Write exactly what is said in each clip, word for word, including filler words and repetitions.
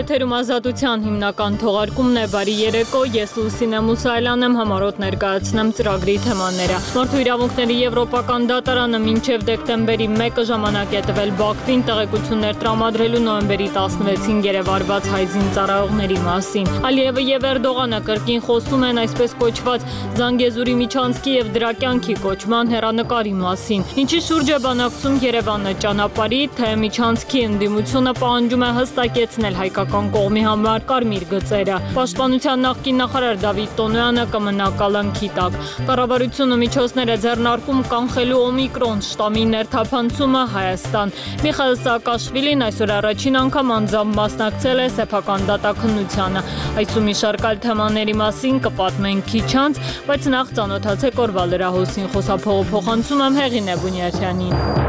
Եթերում ազատության հիմնական թողարկումն է, բարի երեկո, ես Լուսինե Մուսայելյանն եմ, համառոտ ներկայացնեմ ծրագրի թեմաները։ Մարդու իրավունքների եվրոպական դատարանը մինչև դեկտեմբերի մեկը ժամանակ է տվել Բաքվին տեղեկություններ տրամադրելու նոյեմբերի տասնվեցին գերեվարված հայ զինծառայողների մասին։ Ալիևը եւ Էրդողանը կրկին խոսում են այսպես կոչված Զանգեզուրի միջանցքի եւ դրա կյանքի կոչման հեռանկարի մասին։ Ինչի շուրջ է բանակցում Երևանը, ճանապարհի թե միջանցքի ընդդիմությունը պահանջում է հստակեցնել հայկական կողմի համար կարմիր գծերը։ Պաշտպանության նախկին նախարար Դավիթ Տոնոյանը կմնա կալանքի տակ։ Կառավարությունը միջոցներ է ձեռնարկում կանխելու օմիկրոն շտամի ներթափանցումը Հայաստան։ Միխայիլ Սաակաշվիլին այսօր առաջին անգամ անձամբ մասնակցել է սեփական դատաքննությանը։ Այս ու մի շարք այլ թեմաների մասին կպատմենք քիչ անց, բայց նախ ծանոթացեք օրվա լրահոսին, խոսափողը փոխանցում եմ Հեղինե Բունյաթյանին։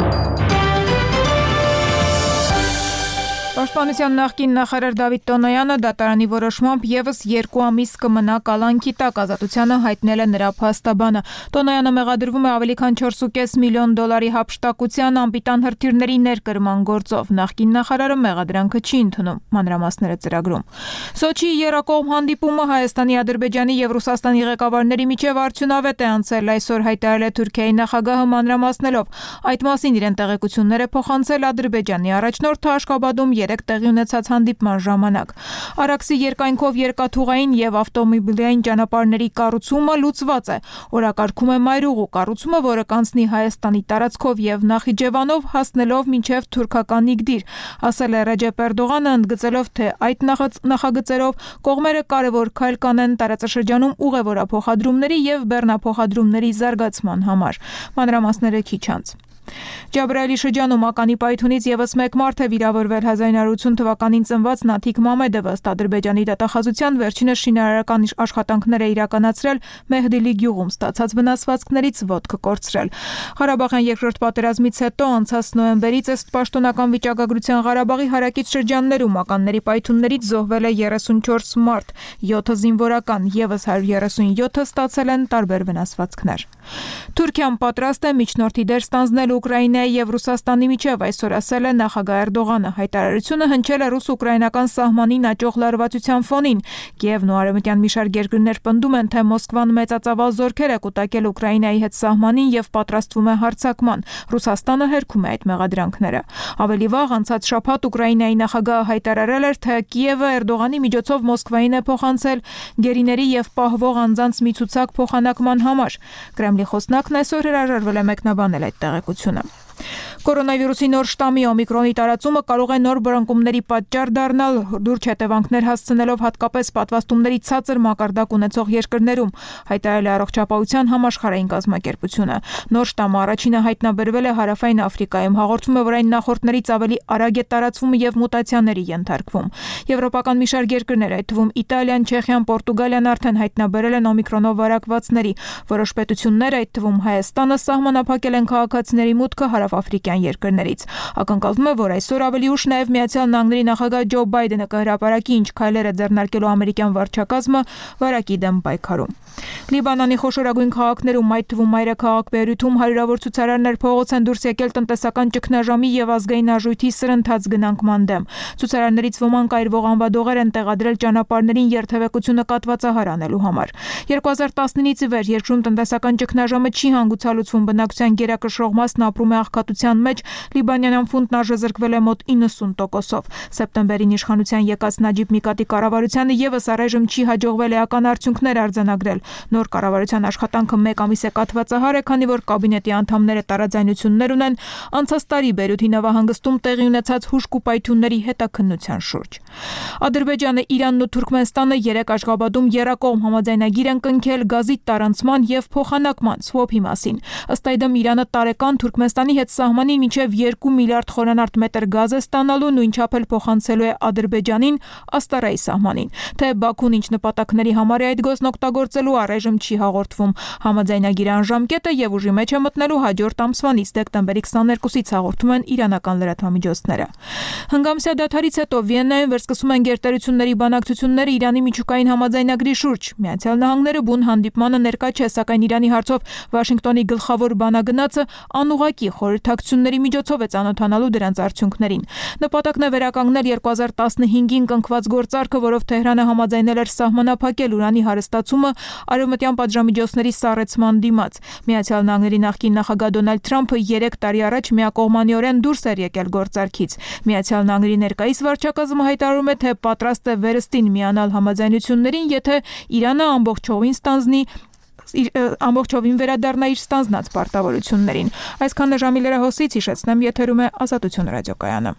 Պաշտպանության նախկին նախարար Դավիթ Տոնոյանը դատարանի որոշմամբ եւս երկու ամիս կմնա կալանքի տակ, ազատությանը հայտնել է նրա փաստաբանը։ Տոնոյանը մեղադրվում է ավելի քան չորս ու կես միլիոն դոլարի հափշտակության անպիտան հրթիռների ներկրման գործով։ Նախկին նախարարը մեղադրանքը չի ընդունում, մանրամասները ծրագրում։ Սոչիի եռակողմ հանդիպումը Հայաստանի, Ադրբեջանի եւ Ռուսաստանի ղեկավարների միջև արդյունավետ է անցել, այսօր հայտարարել է Թուրքիայի նախագահը մանրամասնելով։ Այդ մասին իրեն տեղեկություններ է փոխանցել Ադրբեջանի առաջնորդը Աշխաբադում երեք տեղի ունեցած հանդիպման ժամանակ։ Արաքսի երկայնքով երկաթուղային եւ ավտոմոբիլային ճանապարհների կառուցումը լուծված է։ Օրակարգում է մայրուղու կառուցումը, որը կանցնի Հայաստանի տարածքով եւ Նախիջևանով հասնելով մինչեւ թուրքական Իգդիր, ասել է Ռեջեփ Էրդողանը, ընդգծելով, թե այդ նախագծերով կողմերը կարևոր քայլ կանեն տարածաշրջանում ուղևորափոխադրումների եւ բեռնափոխադրումների զարգացման համար։ Մանրամասները քիչ անց։ Ջաբրայելի շրջանում ականի պայթունից եւս մեկ մարդ է վիրավորվել։ հազար նույնսուն ութ թվականին ծնված Նաթիկ Մամեդովը ըստ Ադրբեջանի դատախազության վերջինս շինարարական աշխատանքներ է իրականացրել Մեհդիլի գյուղում, ստացած վնասվածքներից ոտքը կորցրել։ Ղարաբաղյան երկրորդ պատերազմից հետո անցած նոյեմբերից ըստ պաշտոնական վիճակագրության Ղարաբաղի հարակից շրջաններում ականների պայթուններից զոհվել է երեսունչորս մարդ, յոթ զինվորական, եւս հարյուր երեսունյոթը ստացել են տարբեր վնասվածքներ։ Թուրքիան պատրաստ է միջնորդի դեր ստանձնել Ուկրաինայի եւ Ռուսաստանի միջև, այսօր ասել է նախագահ Էրդողանը։ Հայտարարությունը հնչել է ռուս-ուկրաինական սահմանին աճող լարվածության ֆոնին։ Կիևն ու արևմտյան մի շարք երկրներ պնդում են, թե Մոսկվան մեծածավալ զորքեր է կուտակել Ուկրաինայի հետ սահմանին եւ պատրաստվում է հարձակման։ Ռուսաստանը հերքում է այդ մեղադրանքները։ Ավելի վաղ անցած շաբաթ Ուկրաինայի նախագահը հայտարարել էր, թե Կիևը Էրդողանի միջոցով Մոսկվային է փոխանցել գերիների եւ պահվող անձանց մի ցուցակ փոխանակման համար։ Կրեմլի խոսնակն այսօր հրաժարվել է մեկնաբանել այդ տեղեկությունը։ Կորոնավիրուսի նոր շտամի օմիկրոնի տարածումը կարող է նոր բռնկումների պատճառ դառնալ, լուրջ հետևանքներ հասցնելով հատկապես պատվաստումների ցածր մակարդակ ունեցող երկրներում, հայտարարել է Առողջապահության համաշխարհային կազմակերպությունը։ Նոր շտամը առաջինը հայտնաբերվել է Հարավային Աֆրիկայում, հաղորդվում է, որ այն նախորդներից ավելի արագ է տարածվում եւ մուտացիաների ենթարկվում։ Եվրոպական մի շարք երկրներ, այդ թվում Իտալիան, Չեխիան, Պորտուգալիան արդեն հայտնաբերել են օմիկրոնով վարակվածների։ Որոշ պետություններ, այդ թվում Հայաստանը, սահմանափակել են քաղաքացիների մուտքը հարավաֆրիկյան երկրներից։ Ակնկալվում է, որ այսօր ավելի ուշ նաև Միացյալ Նահանգների նախագահ Ջո Բայդենը կհրապարակի ինչ քայլեր է ձեռնարկելու ամերիկյան վարչակազմը վարակի դեմ պայքարում։ Լիբանանի խոշորագույն քաղաքներում, այդ թվում մայրաքաղաք Բեյրութում, հարյուրավոր ցուցարարներ փողոց են դուրս եկել տնտեսական ճգնաժամի եւ ազգային արժույթի սրընթաց գնանկման դեմ։ Ցուցարարներից ոմանք այրվող անվադողեր են տեղադրել ճանապարհներին երթևեկությունը կատվածահար անելու համար։ երկու հազար տասնինից ի վեր երկրում տնտեսական ճգնաժամը չի հանգուցալուծվում, բնակչության գերակշռող մասն ապրում է աղքատության մեջ, լիբանանյան ֆունտն արժեզրկվել է մոտ իննսուն տոկոսով։ Սեպտեմբերին իշխանության եկած Նաջիբ Միկատի կառավարությանը եւս առայժմ չի հաջողվել էական արդյունքներ արձանագրել։ Նոր կառավարության աշխատանքը մեկ ամիս է կաթվածահար է, քանի որ կաբինետի անդամները տարաձայնություններ ունեն անցած տարի Բեյրութի նավահանգստում տեղի ունեցած հուժկ ու պայթյունների հետաքննության շուրջ։ Ադրբեջանը, Իրանն ու Թուրքմենստանը երեք Աշղաբադում եռակողմ համաձայնագիր են կնքել գազի տարանցման եւ փոխանակման սվոփի մասին։ Ըստ այդմ Իրանը տարեկան Թուրքմենստանի հետ սահմանին մինչև երկու միլիարդ խորանարդ մետր գազ է ստանալու, նույնչափ էլ փոխանցելու է Ադրբեջանին Աստարայի սահմանին։ Թե Բաքուն ինչ նպատակների համար է այդ գոզն օգտագործելու, առայժմ չի հաղորդվում։ Համաձայնագիրը անժամկետ է եւ ուժի մեջ է մտնելու հաջորդ ամսվանից, դեկտեմբերի քսաներկուսից հաղորդում են իրանական լրատվամիջոցները։ Հնգամսյա դադարից հետո Վիեննայում վերսկսում են գերտերությունների բանակցությունները Իրանի միջուկային համաձայնագրի շուրջ։ Միացյալ Նահանգները բուն հանդիպմանը ներկա չէ, սակայն Իրանի հարցով Վաշինգտոնի գլխավոր բանագնացը անուղղակի խորհուրդ խորհրդակցությունների միջոցով է ծանոթանալու դրանց արդյունքներին։ Նպատակն է վերականգնել երկու հազար տասնհինգին կնքված գործարքը, որով Թեհրանը համաձայնել էր սահմանափակել ուրանի հարստացումը արևմտյան պատժամիջոցների սառեցման դիմաց։ Միացյալ Նահանգների նախկին նախագահ Դոնալդ Թրամփը երեք տարի առաջ միակողմանիորեն դուրս էր եկել գործարքից։ Միացյալ Նահանգների ներկայիս վարչակազմը հայտարարում է, թե պատրաստ է վերստին միանալ համաձայնություններին, եթե Իրանը ամբողջովին ստանձնի ամբողջովին վերադառնա իր ստանձնած պարտավորություններին։ Այսքանը ժամի լրահոսից, հիշեցնեմ, եթերում է Ազատություն ռադիոկայանը։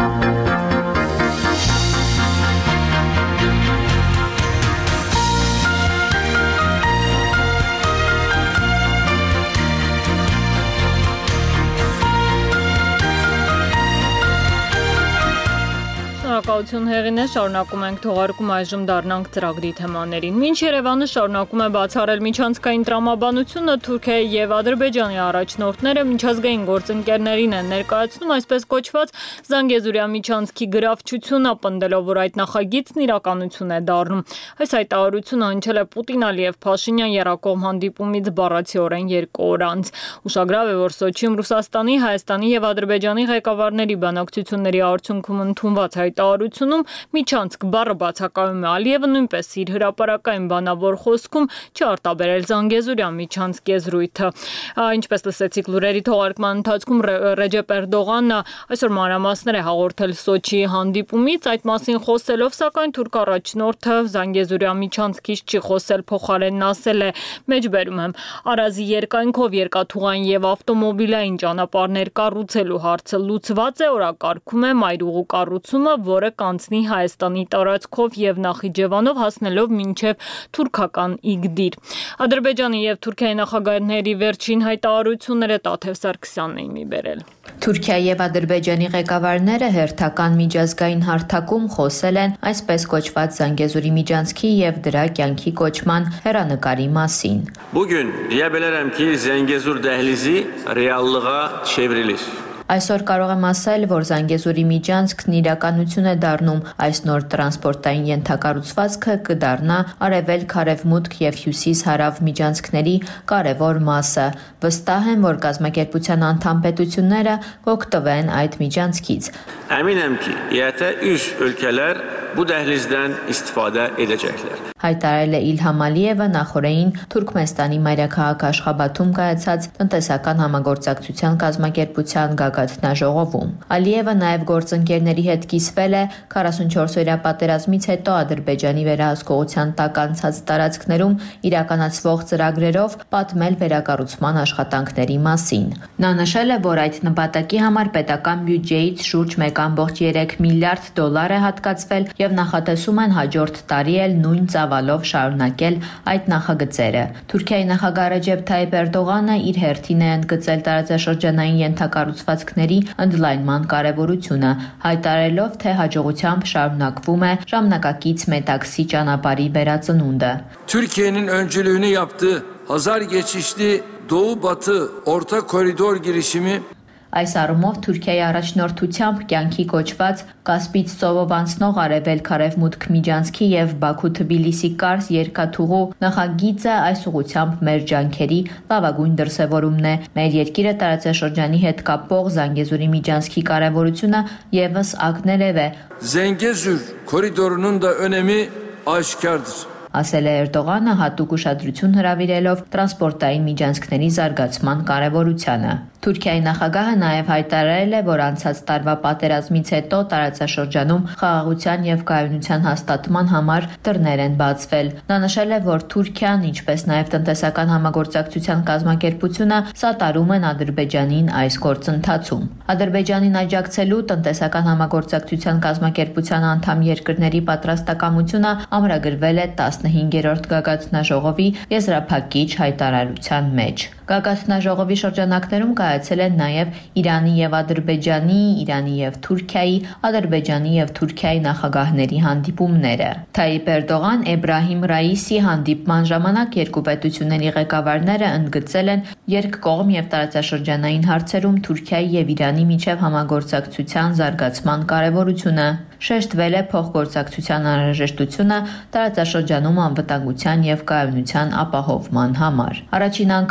Շնորհակալություն Հեղինե, շարունակում ենք թողարկում, այժմ դառնանք ծրագրի թեմաներին։ Մինչ Երևանը շարունակում է բացառել միջանցքային տրամաբանությունը, Թուրքիայի եւ Ադրբեջանի առաջնորդները միջազգային գործընկերներին են ներկայացնում այսպես կոչված Զանգեզուրյա միջանցքի գրավչությունը, պնդելով, որ այդ նախագիծն իրականություն է դառնում։ Այս հայտարարությունը հնչել է Պուտին-Ալիև Փաշինյան եռակողմ հանդիպումից բառացիորեն երկու օր անց։ Ուշագրավ է, որ Սոչիում Ռուսաստանի, Հայաստանի եւ Ադրբեջանի ղեկավարների բանակցությունների արդյունքում ընդունված հայտարարությունում միջանցք բառը բացակայում է։ Ալիևը նույնպես իր հրապարակային բանավոր խոսքում չարտաբերել Զանգեզուրյա միջանցք եզրույթը։ Ինչպես լսեցիք լուրերի թողարկման ընթացքում, Ռեջեփ Էրդողանը այսօր մանրամասներ է հաղորդել Սոչիի հանդիպումից, այդ մասին խոսելով, սակայն թուրք առաջնորդը Զանգեզուրյա միջանցքից չի խոսել, փոխարենն ասել է. «Մեջբերում եմ, Արազի երկայնքով երկաթուղային եւ ավտոմոբիլային ճանապարհներ կառուցելու հարցը լուծված է, օրակարգում է մայրուղու կառուցումը, որը կանցնի Հայաստանի տարածքով եւ Նախիջևանով հասնելով մինչեւ թուրքական Իգդիր»։ Ադրբեջանի եւ Թուրքիայի նախագահների վերջին հայտարարությունները Տաթև Սարգսյանն էին մի բերել։ Թուրքիայի եւ Ադրբեջանի ղեկավարները հերթական միջազգային հարթակում խոսել են այսպես կոչված Զանգեզուրի միջանցքի եւ դրա կյանքի կոչման հեռանկարի մասին։ Bugün diyebilirim ki Zengezur dehlizi reallığa çevrilir. Այսօր կարող եմ ասել, որ Զանգեզուրի միջանցքն իրականություն է դառնում, այս նոր տրանսպորտային ենթակառուցվածքը կդառնա արևելք, արևմուտք եւ հյուսիս-հարավ միջանցքների կարևոր մասը։ Վստահ եմ, որ կազմակերպության անդամ պետությունները կօգտվեն այդ միջանցքից։ Eminim ki Y T üç ülkeler bu dehlizden istifade edecekler. Հայտարարել է Իլհամ Ալիևը նախորդին Թուրքմենստանի մայրաքաղաք Աշխաբադում կայացած տնտեսական համագործակցության կազմակերպության գագաթնաժողովում։ Ալիևը նաև գործընկերների հետ կիսվել է քառասունչորսօրյա պատերազմից հետո Ադրբեջանի վերահսկողության տակ անցած տարածքներում իրականացվող ծրագրերով պատմել վերակառուցման աշխատանքների մասին։ Նա նշել է, որ այդ նպատակի համար պետական բյուջեից շուրջ մեկ կόμμα երեք միլիարդ դոլար է հատկացվել եւ նախատեսում են հաջորդ տարի էլ նույն ծավալով շարունակել այդ նախագծերը։ Թուրքիայի նախագահ Ռեջեփ Թայիփ Էրդողանը իր հերթին է ընդգծել տարածաշրջանային ենթակառուցվածքների ընդլայնման կարևորությունը, հայտարարելով, թե հաջողությամբ şarunakվում է ժամանակակից Մետաքսի ճանապարհի վերածնունդը։ Türkiye'nin öncülüğünü yaptığı Hazar geçişli Doğu-Batı Orta Koridor girişimi Այս առումով Թուրքիայի առաջնորդությամբ կյանքի կոչված Կասպից ծովով անցնող արևելք-արևմուտք միջանցքի եւ Բաքու-Թբիլիսի կարս երկաթուղու նախագիծը այս ուղղությամբ մեր ջանքերի լավագույն դրսևորումն է։ Մեր երկիրը տարածաշրջանի հետ կապող Զանգեզուրի միջանցքի կարևորությունը եւս ակներև է։ Zengezur koridorunun da önemi aşikardır. Ասել է Էրդողանը հատուկ ուշադրություն հրավիրելով տրանսպորտային միջանցքների զարգացման կարևորությանը։ Թուրքիայի նախագահը նաև հայտարարել է, որ անցած տարվա պատերազմից հետո տարածաշրջանում խաղաղության եւ կայունության հաստատման համար դռներ են բացվել։ Նա նշել է, որ Թուրքիան, ինչպես նաև տնտեսական համագործակցության կազմակերպությունը սատարում են Ադրբեջանին այս գործընթացում։ Ադրբեջանին աջակցելու տնտեսական համագործակցության կազմակերպության անդամ երկրների պատրաստակամությունը ամրագրվել է տասնհինգերորդ գագաթնաժողովի եզրափակիչ հայտարարության մեջ։ Գագաթնաժողովի շրջանակներում կայացել են նաև Իրանի եւ Ադրբեջանի, Իրանի եւ Թուրքիայի, Ադրբեջանի եւ Թուրքիայի նախագահների հանդիպումները։ Թայիփ Էրդողան, Էբրահիմ Ռայիսի հանդիպման ժամանակ երկու պետությունների ղեկավարները ընդգծել են երկկողմ եւ տարածաշրջանային հարցերում Թուրքիայի եւ Իրանի միջև համագործակցության զարգացման կարևորությունը։ Շեշտվել է փոխգործակցության անհրաժեշտությունը տարածաշրջանում անվտանգության եւ կայունության ապահովման համար։ Առաջին անգամ դեմ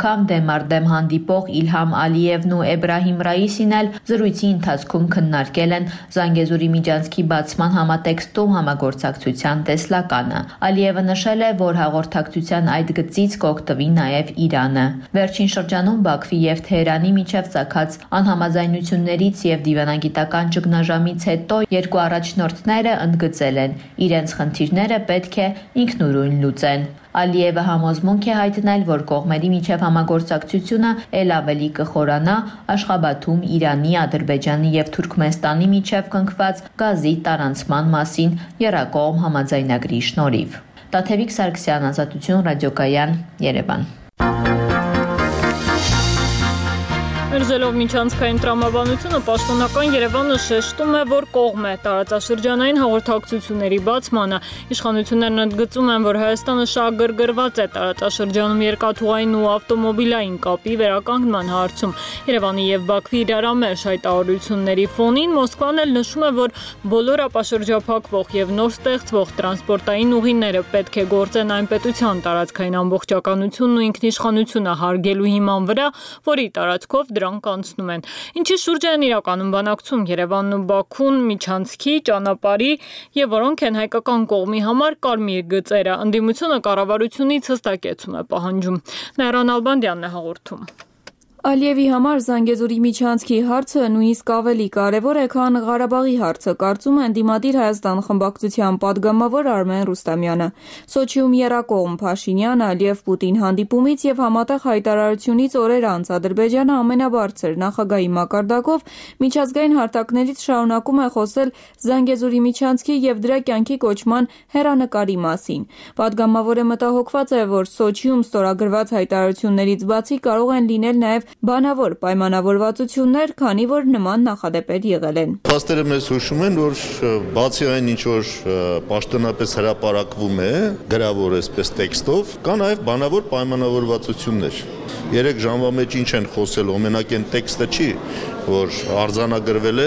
Հայմար դեմ հանդիպող Իլհամ Ալիևն ու Էբրահիմ Ռայիսին էլ զրույցի ընթացքում քննարկել են Զանգեզուրի միջանցքի բացման համատեքստում համագործակցության տեսլականը։ Ալիևը նշել է, որ հաղորդակցության այդ գծից կօգտվի նաև Իրանը։ Վերջին շրջանում Բաքվի եւ Թեհրանի միջև ցակած անհամաձայնություններից եւ դիվանագիտական ճգնաժամից հետո երկու առաջնորդները ընդգծել են, իրենց խնդիրները պետք է ինքնուրույն լուծեն։ Ալիևը համոզմունք է հայտնել, որ կողմերի միջև համագործակցությունը ել ավելի կխորանա Աշխաբադում Իրանի, Ադրբեջանի եւ Թուրքմենստանի միջև կնքված գազի տարանցման մասին եռակողմ համաձայնագրի շնորհիվ։ Տաթևիկ Սարգսյան, Ազատություն, Ռադիոկայան, Երևան։ Մերժելով միջանցքային տրամաբանությունը, պաշտոնական Երևանը շեշտում է, որ կողմ է տարածաշրջանային հաղորդակցությունների բացմանը։ Իշխանություններն ընդգծում են, որ Հայաստանը շահագրգռված է տարածաշրջանում երկաթուղային ու ավտոմոբիլային կապի վերականգնման հարցում։ Երևանի եւ Բաքվի իրարամերժ հայտարարությունների ֆոնին Մոսկվան էլ նշում է, որ բոլոր ապաշրջափակվող եւ նոր ստեղծվող տրանսպորտային ուղիները պետք է գործեն այն պետության տարածքային ամբողջականությունն ու ինքնիշխանությունը հարգելու հիման վրա, որի տարածքով դրանք անցնում են։ Ինչի շուրջ են իրականում բանակցում Երևանն ու Բաքուն միջանցքի, ճանապարհի եւ որոնք են հայկական կողմի համար կարմիր գծերը։ Ընդդիմությունը կառավարությունից հստակեցում է պահանջում։ Նայրան Ալբանդյանն է հաղորդում։ Ալիևի համար Զանգեզուրի միջանցքի հարցը նույնիսկ ավելի կարևոր է, քան Ղարաբաղի հարցը, կարծում է ընդդիմադիր Հայաստան խմբակցության падգամավոր Արմեն Ռուստամյանը։ Սոչիում եռակողմ Փաշինյան, Ալիև-Պուտին հանդիպումից եւ համատեղ հայտարարությունից օրեր անց Ադրբեջանը ամենաբարձր նախագահի մակարդակով միջազգային հարթակներից շարունակում է խոսել Զանգեզուրի միջանցքի եւ դրա կյանքի կոչման հեռանկարի մասին։ Падգամավորը մտահոգված է, որ Սոչիում ստորագրված հայտարարություններից բացի կարող են լինել նաեւ բանավոր պայմանավորվածություններ, քանի որ նման նախադեպեր եղել են։ Փաստերը մեզ հուշում են, որ բացի այն ինչ որ պաշտոնապես հրապարակվում է, գրավոր այսպես տեքստով, կա նաև բանավոր պայմանավորվածություններ։ Երեք ժամվա մեջ ինչ են խոսել, օրինակ այն տեքստը չի, որ արձանագրվել է,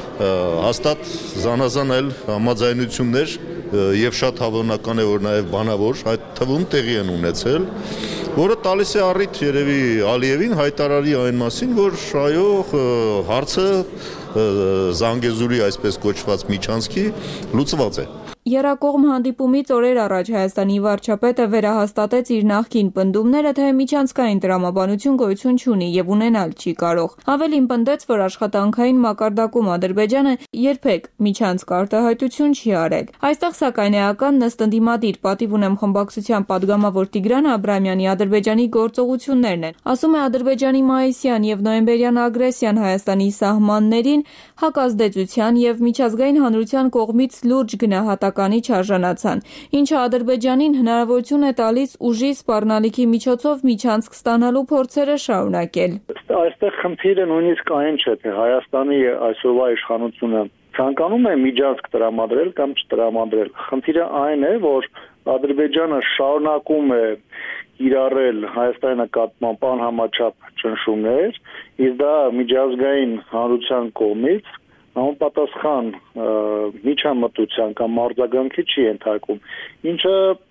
հաստատ զանազան այլ համաձայնություններ եւ շատ հավանական է, որ նաև բանավոր այդ թվում տեղի են ունեցել, որը տալիս է առիթ երևի Ալիևին հայտարարի այն մասին, որ այո, հարցը Զանգեզուրի այսպես կոչված միջանցքի լուծված է։ Եռակողմ հանդիպումից օրեր առաջ Հայաստանի վարչապետը վերահաստատեց իր նախկին պնդումները, թե միջանցքային տրամաբանություն գոյություն չունի եւ ունենալ չի կարող։ Ավելին պնդեց, որ աշխատանքային մակարդակում Ադրբեջանը երբեք միջանցք արտահայտություն չի արել։ Այստեղ սակայն էական ըստ ընդդիմադիր պատիվ ունեմ խմբակցության падգամավոր Տիգրան Աբրամյանի Ադրբեջանի գործողություններն են։ Ասում է, Ադրբեջանի մայիսյան եւ նոյեմբերյան ագրեսիան Հայաստանի սահմաններին հակազդեցության եւ միջազգային հանրության կողմից լուրջ գնահատականի չարժանացան, ինչը Ադրբեջանին հնարավորություն է տալիս ուժի սպառնալիքի միջոցով միջանցք ստանալու փորձերը շարունակել։ Այստեղ խնդիրը նույնիսկ այն չէ, թե Հայաստանի այսօրվա իշխանությունը ցանկանում է միջանցք տրամադրել կամ չտրամադրել։ Խնդիրը այն է, որ Ադրբեջանը շարունակում է իրարել Հայաստանի նկատմամբ անհամաչափ ճնշումներ, իսկ դա միջազգային հանրության կողմից համապատասխան միջամտության կամ արձագանքի չի ենթարկում, ինչը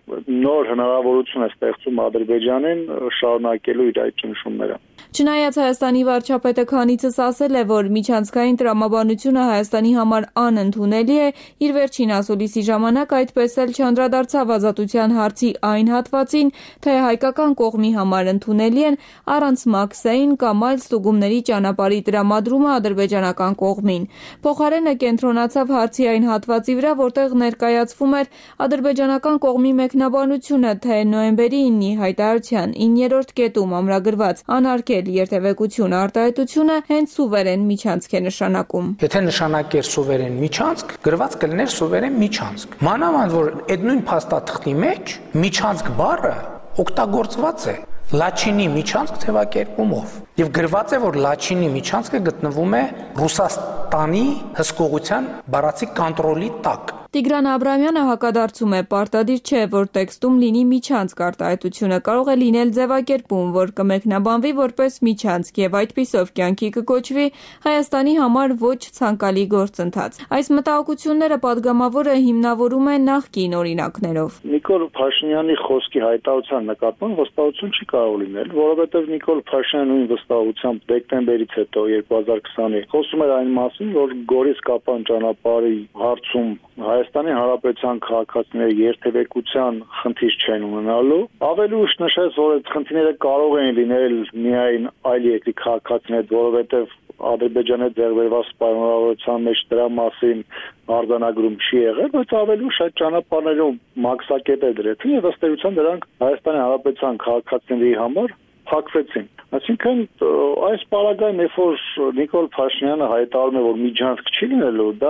նոր հնարավորություն է ստեղծում Ադրբեջանին շարունակելու իր այդ ճնշումները։ Չնայած Հայաստանի վարչապետը քանիցս ասել է, որ միջանցքային տրամաբանությունը Հայաստանի համար անընդունելի է, իր վերջին ասուլիսի ժամանակ այդպես էլ չանդրադարձավ ազատության հարցի այն հատվածին, թե հայկական կողմի համար ընդունելի են առանց մաքսային կամ այլ ստուգումների ճանապարհի տրամադրումը ադրբեջանական կողմին։ Փոխարենը կենտրոնացավ հարցի այն հատվածի վրա, որտեղ ներկայացվում էր ադրբեջանական կողմի մեկնաբանությունը, թե նոյեմբերի ինի հայտարարության իններորդ կետում ամրագրված անարգել երթևեկություն արտահայտությունը հենց սուվերեն միջանցք է նշանակում։ Եթե նշանակեր սուվերեն միջանցք, գրված կլիներ սուվերեն միջանցք։ Մանավանդ որ այդ նույն փաստաթղթի մեջ միջանցք բառը օգտագործված է Լաչինի միջանցք թվակերպումով եւ գրված է, որ Լաչինի միջանցքը գտնվում է Ռուսաստանի հսկողության բառացի կոնտրոլի տակ։ Տիգրան Աբրամյանը հակադարձում է, պարտադիր չէ, որ տեքստում լինի միջանցք արտահայտությունը, կարող է լինել ձևակերպում, որ կմեկնաբանվի որպես միջանցք եւ այդպիսով կյանքի կկոչվի Հայաստանի համար ոչ ցանկալի գործընթաց։ Այս մտահոգությունները падգամավորը հիմնավորում է նախկին օրինակներով։ Նիկոլ Փաշինյանի խոսքի հայտարարության նկատմամբ վստահություն չի կարող լինել, որովհետև Նիկոլ Փաշինյանը նույն վստահությամբ դեկտեմբերից հետո երկու հազար քսանի խոսում էր այն մասին, որ Գորիս Կապան ճանապարհի հարցում Հայաստանի Հանրապետության քաղաքացիների երթևեկության խնդիր չեն ունենալու։ Ավելի ուշ նշեց, որ այդ խնդիրները կարող են լինել միայն այլ երկրի քաղաքացիներ, որովհետև Ադրբեջանի ձեռքբերված պայմանավորության մեջ դրա մասին արձանագրում չի եղել, բայց ավելի ուշ այդ ճանապարհներում մաքսակետ է դրեցին եւ ըստ էության դրանք Հայաստանի Հանրապետության քաղաքացիների համար փակվեցին։ Այսինքն այս պարագայում, երբ որ Նիկոլ Փաշինյանը հայտարարում է, որ միջանցք չի լինելու, դա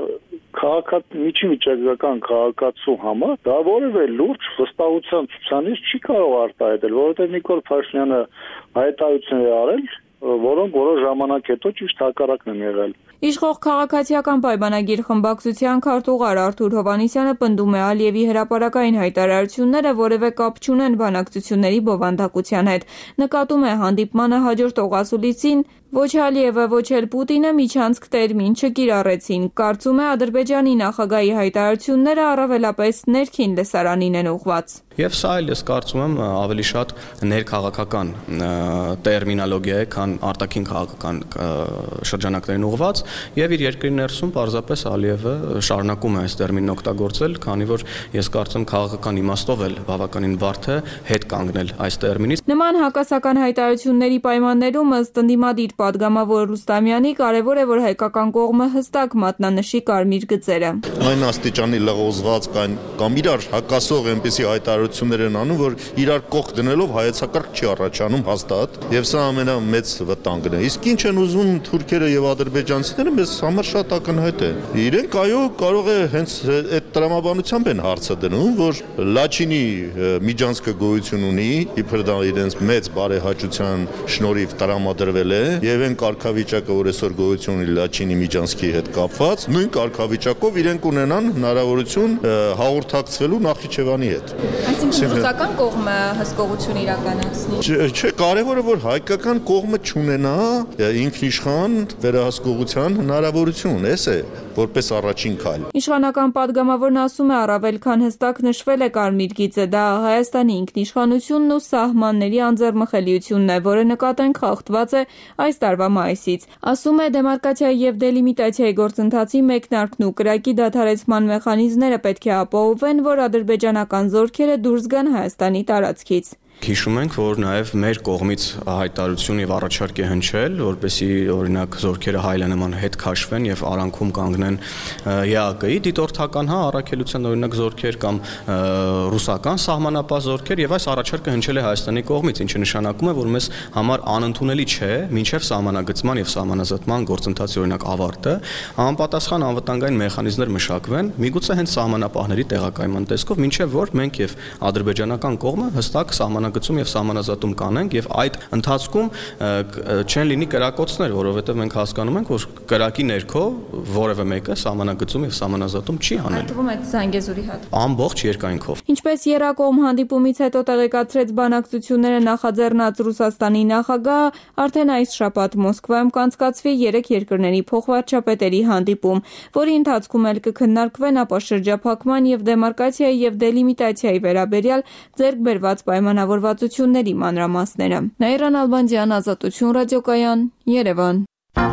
քաղաքացի միջին քաղաքացու համար դա որևէ լուրջ վստահության ցուցանիշ չի կարող արտահայտել, որովհետև Նիկոլ Փաշինյանը հայտարարություն է արել, որոնք որոշ ժամանակ հետո ճիշտ հակառակն են եղել։ Իշխող քաղաքացիական պայմանագիր խմբակցության քարտուղար Արթուր Հովհաննիսյանը պնդում է Ալիևի հրապարակային հայտարարությունները որևէ կապ չունեն բանակցությունների բովանդակության հետ։ Նկատում է հանդիպմանը հաջորդող ասուլիսին ոչ Ալիևը, ոչ էլ Պուտինը միջանցք տերմին չկիրառեցին։ Կարծում է Ադրբեջանի նախագահի հայտարարությունները առավելապես ներքին լսարանին են ուղղված։ Եվ սա էլ ես կարծում եմ ավելի շատ ներքաղաքական տերմինոլոգիա է, քան արտաքին քաղաքական շրջանակներին ուղղված, եւ իր երկրի ներսում պարզապես Ալիևը շարունակում է այս տերմինն օգտագործել, քանի որ ես կարծում քաղաքական իմաստով էլ բավականին բարդ է հետ կանգնել այս տերմինից։ Նման հակասական հայտարարությունների պայմաններում ըստ ընդդիմադիր падգամավոր Ռուստամյանի կարևոր է, որ հայկական կողմը հստակ մատնանշի կարմիր գծերը։ Այն աստիճանի լղոզված կան կամ իրար հակասող այնպիսի հայտարարություններ են անում, որ իրար կողք դնելով հայեցակարգ չի առաջանում հաստատ, եւ սա ամենամեծ վտանգն է։ Իսկ ինչ են ուզում թուրքերը եւ ադրբեջանցիները, մեզ համար շատ ակնհայտ է։ Իրենք այո կարող է հենց այդ տրամաբանությամբ են հարցը դնում, որ Լաչինի միջանցքը գոյություն ունի, իբր դա իրենց մեծ բարեհաճության շնորհիվ տրամադրվել է, եւ այն կարգավիճակը, որ այսօր գոյություն ունի Լաչինի միջանցքի հետ կապված, նույն կարգավիճակով իրենք ունենան հնարավորություն հաղորդակցվելու Նախիջևանի հետ։ Այսինքն ռուսական կողմը հսկողություն իրականացնի։ Չէ, կարևորը որ հայկական կողմը չունենա ինքնիշխան վերահսկողության հնարավորություն, էս է որպես առաջին քայլ։ Իշխանական падգամավորն ասում է, առավել քան հստակ նշվել է կարմիր գիծը, դա Հայաստանի ինքնիշխանությունն ու սահմանների անձեռմխելիությունն է, որը նկատենք խախտված է այս տարվա մայիսից։ Ասում է, դեմարկացիայի եւ դելիմիտացիայի գործընթացի մեկնարկն ու կրակի դադարեցման մեխանիզմները պետք է ապահովեն, որ ադրբեջանական զորքերը դուրս գան Հայաստանի տարածքից։ Հիշում ենք, որ նաև մեր կողմից հայտարարություն եւ առաջարկ է հնչել, որպեսզի օրինակ զորքերը հայլանման հետ քաշվեն եւ արանքում կանգնեն ԵԱԿ-ի դիտորդական հա առաքելության օրինակ զորքեր կամ ռուսական սահմանապահ զորքեր եւ այս առաջարկը հնչել է Հայաստանի կողմից, ինչը նշանակում է, որ մեզ համար անընդունելի չէ մինչեւ սահմանագծման եւ սահմանազատման գործընթացի օրինակ ավարտը անպատասխան անվտանգային մեխանիզմներ մշակվեն, միգուցե հենց սահմանապահների տեղակայման տեսքով, մինչեւ որ մենք եւ ադրբեջանական կողմը հստակ սահմանագծում եւ սահմանազատում կանենք եւ այդ ընթացքում չեն լինի կրակոցներ, որովհետեւ մենք հասկանում ենք, որ կրակի ներքո որևէ մեկը սահմանագծում եւ սահմանազատում չի անել։ Այդվում է Զանգեզուրի հետ։ Ամբողջ երկայնքով։ Ինչպես Երակոմ հանդիպումից հետո տեղեկացրեց բանակցությունները նախաձեռնած Ռուսաստանի նախագահը, արդեն այս շաբաթ Մոսկվայում կանցկացվի երեք երկրների փոխվարչապետերի հանդիպում, որի ընթացքում էլ կքննարկվեն ապա շրջափակման եւ դեմարկացիայի եւ դելիմիտացիայի վերաբերյալ ձեռք բերված պայմանավորվածությունների մանրամասները։ Նաիրան Ալբանդյան, Ազատություն ռադիոկայան, Երևան։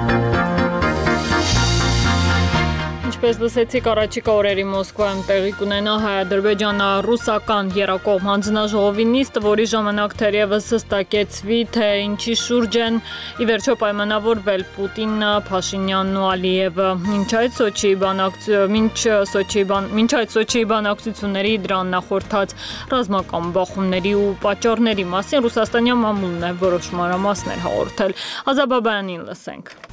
Ինչպես լսեցիք, առաջիկա օրերի Մոսկվայում տեղի կունենա հայ-ադրբեջանա-ռուսական երակողմ հանձնաժողովի նիստը, որի ժամանակ թերևս հստակեցվի, թե ինչի շուրջ են ի վերջո պայմանավորվել Պուտինը, Փաշինյանն ու Ալիևը։ Մինչ այդ Սոչիի բանակցությունների դրան նախորդած ռազմական բախումների ու պատճառների մասին ռուսաստանյան մամուլն է որոշ մանրամասներ հաղորդել։ Ազա Բաբայանին լսենք։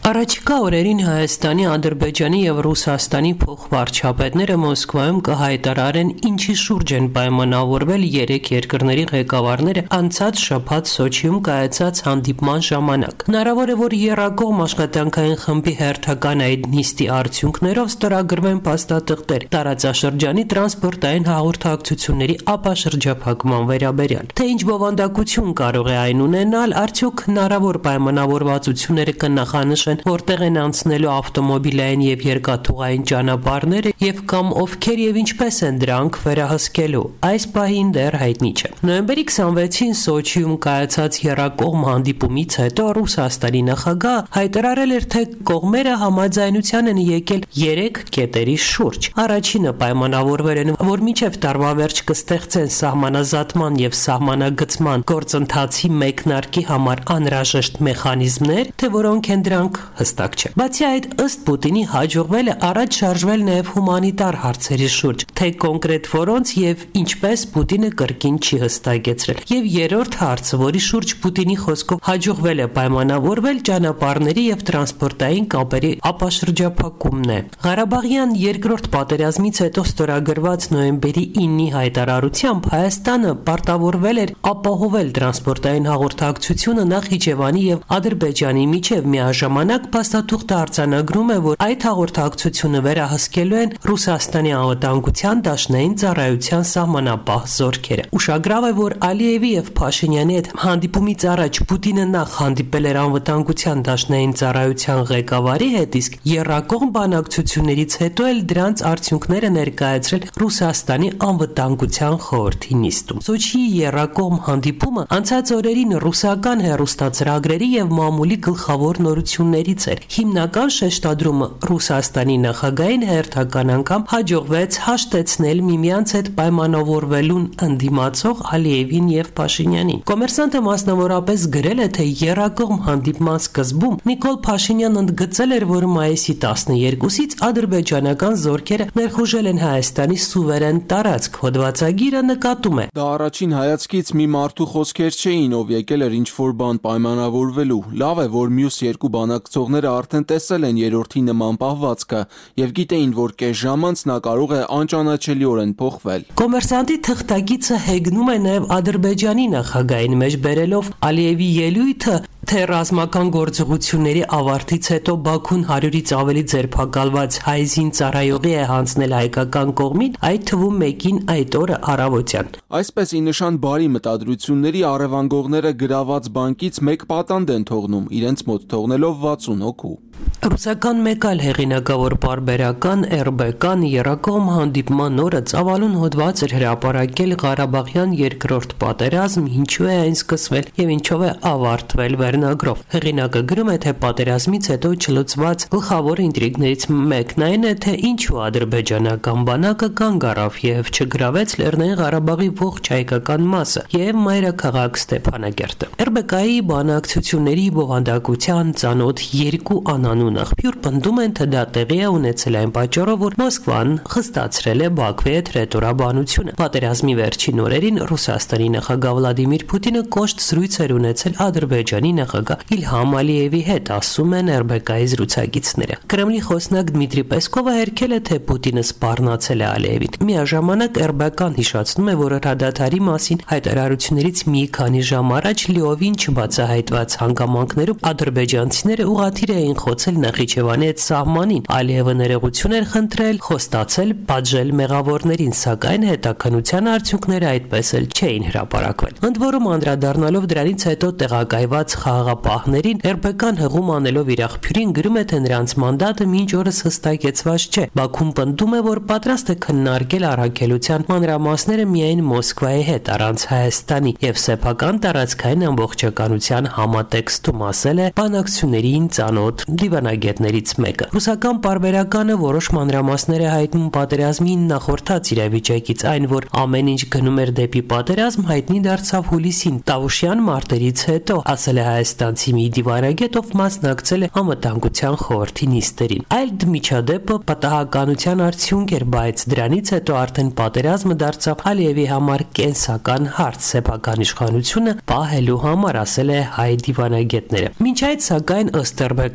Առաջիկա օրերին Հայաստանի, Ադրբեջանի եւ Ռուսաստանի փոխվարչապետները Մոսկվայում կհայտարարեն ինչի շուրջ են պայմանավորվել երեք երկրների ղեկավարները անցած շաբաթ Սոչիում կայացած հանդիպման ժամանակ։ Հնարավոր է, որ եռակողմ աշխատանքային խմբի հերթական այդ նիստի արդյունքներով ստորագրվեն փաստաթղթեր տարածաշրջանի տրանսպորտային հաղորդակցությունների ապաշրջափակման վերաբերյալ։ Թե ինչ բովանդակություն կարող է այն ունենալ, արդյոք հնարավոր պայմանավորվածությունները կնախանշեն որտեղ են անցնելու ավտոմոբիլային եւ երկաթուղային ճանապարհները եւ կամ ովքեր եւ ինչպես են դրանք վերահսկելու։ Այս պահին դեռ հայտնի չէ։ Նոյեմբերի քսանվեցին Սոչիում կայացած եռակողմ հանդիպումից հետո Ռուսաստանի նախագահ հայտարարել էր, թե կողմերը համաձայնության են եկել երեք կետերի շուրջ։ Առաջինը պայմանավորվել են, որ մինչև տարվա վերջ կստեղծեն սահմանազատման եւ սահմանագծման գործընթացի մեկնարկի համար անհրաժեշտ մեխանիզմներ, թե որոնք են դրանք հստակ չէ։ Բացի այդ, ըստ Պուտինի հաջողվել է առաջ շարժվել նաև հումանիտար հարցերի շուրջ, թե կոնկրետ որոնց եւ ինչպես Պուտինը կրկին չի հստակեցրել։ Եվ երրորդ հարցը, որի շուրջ Պուտինի խոսքով հաջողվել է պայմանավորվել, ճանապարհների եւ տրանսպորտային կապերի ապաշրջափակումն է։ Ղարաբաղյան երկրորդ պատերազմից հետո ստորագրված նոյեմբերի ինի հայտարարությամբ Հայաստանը պարտավորվել էր ապահովել տրանսպորտային հաղորդակցությունը Նախիջևանի եւ Ադրբեջանի միջև միաժամանակ փաստաթուղթը արձանագրում է, որ այդ հաղորդակցությունը վերահսկելու են Ռուսաստանի անվտանգության դաշնային ծառայության սահմանապահ զորքերը։ Ուշագրավ է, որ Ալիևի եւ Փաշինյանի հետ հանդիպումից առաջ Պուտինը նախ հանդիպել էր անվտանգության դաշնային ծառայության ղեկավարի հետ, իսկ եռակողմ բանակցություններից հետո էլ դրանց արդյունքները ներկայացրել Ռուսաստանի անվտանգության խորհրդի նիստում։ Սոչիի եռակողմ հանդիպումը անցած օրերին ռուսական հեռուստացրագրերի եւ մամուլի գլխավոր նորություններից էր։ Հիմնական շեշտադրումը Ռուսաստանի նախագահին հերթական անգամ հաջողվեց հաշտեցնել միմյանց հետ պայմանավորվելուն ընդդիմացող Ալիևին եւ Փաշինյանին։ Կոմերսանտը մասնավորապես գրել է, թե եռակողմ հանդիպման սկզբում Նիկոլ Փաշինյանն ընդգծել էր, որ մայիսի տասներկուսից ադրբեջանական զորքերը ներխուժել են Հայաստանի սուվերեն տարածք։ Հոդվածագիրը նկատում է. Դա առաջին հայացքից մի մարդու խոսքեր չէին, ով եկել էր ինչ-որ բան պայմանավորվելու։ Լավ է, որ մյուս երկու բանակցողները արդեն տեսել են երրորդի նման պահվածքը եւ գիտեին, որ կես ժամ անց նա կարող է անճանաչելիորեն փոխվել։ Կոմերսանտի թղթակիցը հեգնում է նաեւ Ադրբեջանի նախագահին մեջ բերելով Ալիևի ելույթը, թե ռազմական գործողությունների ավարտից հետո Բաքուն հարյուրից ավելի ձերբակալված հայ զինծառայողի է հանձնել հայկական կողմին, այդ թվում մեկին այդ օրը առավոտյան։ Այսպես ի նշան բարի մտադրությունների առևանգողները գրաված բանկից մեկ պատանդ են թողնում, իրենց մոտ թողնելով վաթսուն հոգու։ Ռուսական մեկ այլ հեղինակավոր պարբերական էր բե կան եռակողմ հանդիպման օրը ծավալուն հոդված էր հրապարակել Ղարաբաղյան երկրորդ պատերազմ, ինչու է այն սկսվել եւ ինչով է ավարտվել վերնագրով։ Հեղինակը գրում է, թե պատերազմից հետո չլուծված գլխավոր ինտրիգներից մեկն այն է, թե ինչու ադրբեջանական բանակը կանգ առավ եւ չգրավեց Լեռնային Ղարաբաղի ողջ հայկական մասը եւ մայրաքաղաք Ստեփանագերտը։ էր բե կայի բանակցությունների բովանդակության ծանոթ երկու անանուն աղբյուր պնդում են, թե դա տեղի է ունեցել այն պատճառով, որ Մոսկվան խստացրել է Բաքվի հետ ռետորաբանությունը։ Պատերազմի վերջին օրերին Ռուսաստանի նախագահ Վլադիմիր Պուտինը կոշտ զրույց էր ունեցել Ադրբեջանի նախագահ Իլհամ Ալիևի հետ, ասում են էր բե կայի զրուցակիցները։ Կրեմլի խոսնակ Դմիտրի Պեսկովը հերքել է, թե Պուտինը սպառնացել է Ալիևին։ Միաժամանակ էր բե կան հիշեցնում է, որ հրադադարի մասին հայտարարություններից մի քանի ժամ առաջ լիովին չբացահայտված հանգամանքներում ադրբեջանցիները ուղղաթիռ էին խոցել Նախիջևանի հետ սահմանին։ Ալիևը ներողություն էր խնդրել, խոստացել պատժել մեղավորներին, սակայն հետաքննության արդյունքները այդպես էլ չէին հրապարակվել։ Ընդ որում անդրադառնալով դրանից հետո տեղակայված խաղաղապահներին էր բե կան հղում անելով իր աղբյուրին գրում է, թե նրանց մանդատը մինչ օրս հստակեցված չէ։ Բաքուն պնդում է, որ պատրաստ է քննարկել առաքելության մանրամասները միայն Մոսկվայի հետ առանց Հայաստանի եւ սեփական տարածքային ամբողջականության համատեքստում, ասել է բանակցություններին ծանոթ դիվանագետներից մեկը։ Ռուսական պարբերականը որոշ մանրամասներ է հայտնում պատերազմին նախորդած իրավիճակից, այն որ ամեն ինչ գնում էր դեպի պատերազմ, հայտնի դարձավ հուլիսին Տավուշյան մարտերից հետո, ասել է հայաստանցի մի դիվանագետ, ով մասնակցել է անվտանգության խորհրդի նիստերին։ Այլ միջադեպը պատահականության արդյունք էր, բայց դրանից հետո արդեն պատերազմը դարձավ Ալիևի համար կենսական հարց սեփական իշխանությունը պահելու համար, ասել է հայ դիվանագետները։ Մինչ այդ, սակայն ըստ էր բե կայի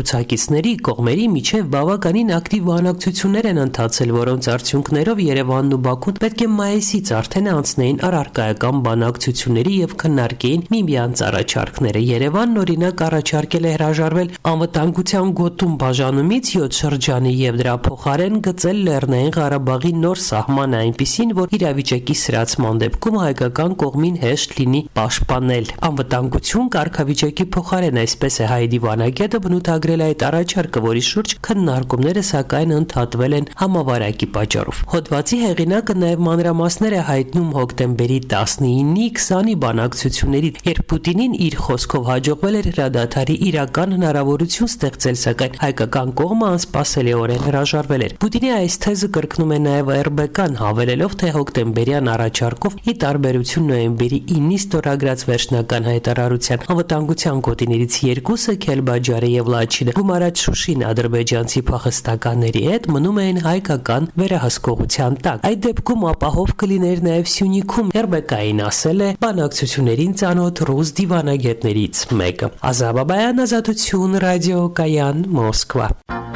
ցուցակիցների կողմերի միջև բավականին ակտիվ բանակցություններ են ընթացել, որոնց արդյունքներով Երևանն ու Բաքուն պետք է մայիսից արդեն անցնեին առարկայական բանակցությունների եւ քննարկեին միմյանց առաջարկները։ Երևանն օրինակ առաջարկել է հրաժարվել անվտանգության գոտում բաժանումից յոթ շրջանի եւ դրա փոխարեն գծել Լեռնային Ղարաբաղի նոր սահմանը այնպիսին, որ իրավիճակի սրացման դեպքում հայկական կողմին հեշտ լինի պաշտպանել անվտանգություն կարգավիճակի փոխարեն, այսպես է Հայ դիվանագետը բնութագրել այդ առաջարկը, որի շուրջ քննարկումները սակայն ընդհատվել են համավարակի պատճառով։ Հոդվածի հեղինակը նաև մանրամասներ է հայտնում հոկտեմբերի տասնինի քսանի բանակցությունների, երբ Պուտինին իր խոսքով հաջողվել էր հրադադարի իրական հնարավորություն ստեղծել, սակայն հայկական կողմը անսպասելիորեն հրաժարվել էր։ Պուտինի այս թեզը կրկնում է նաև է եր բե կան, հավելելով, թե հոկտեմբերյան առաջարկով ի տարբերություն նոյեմբերի ինի ստորագրած վերջնական հայտարարության անվտանգության գոտիներից երկուսը Քելբաջարը եւ Լաչինը գումարած Շուշին ադրբեջանցի փախստականների հետ մնում էին հայկական վերահսկողության տակ։ Այդ դեպքում ապահով կլիներ նաև Սյունիքում, է եր բե կային ասել է բանակցություններին ծանոթ ռուս դիվանագետներից մեկը։ Ազատ Բաբայան, Ազատություն, ռադիո Կայան, Մոսկվա։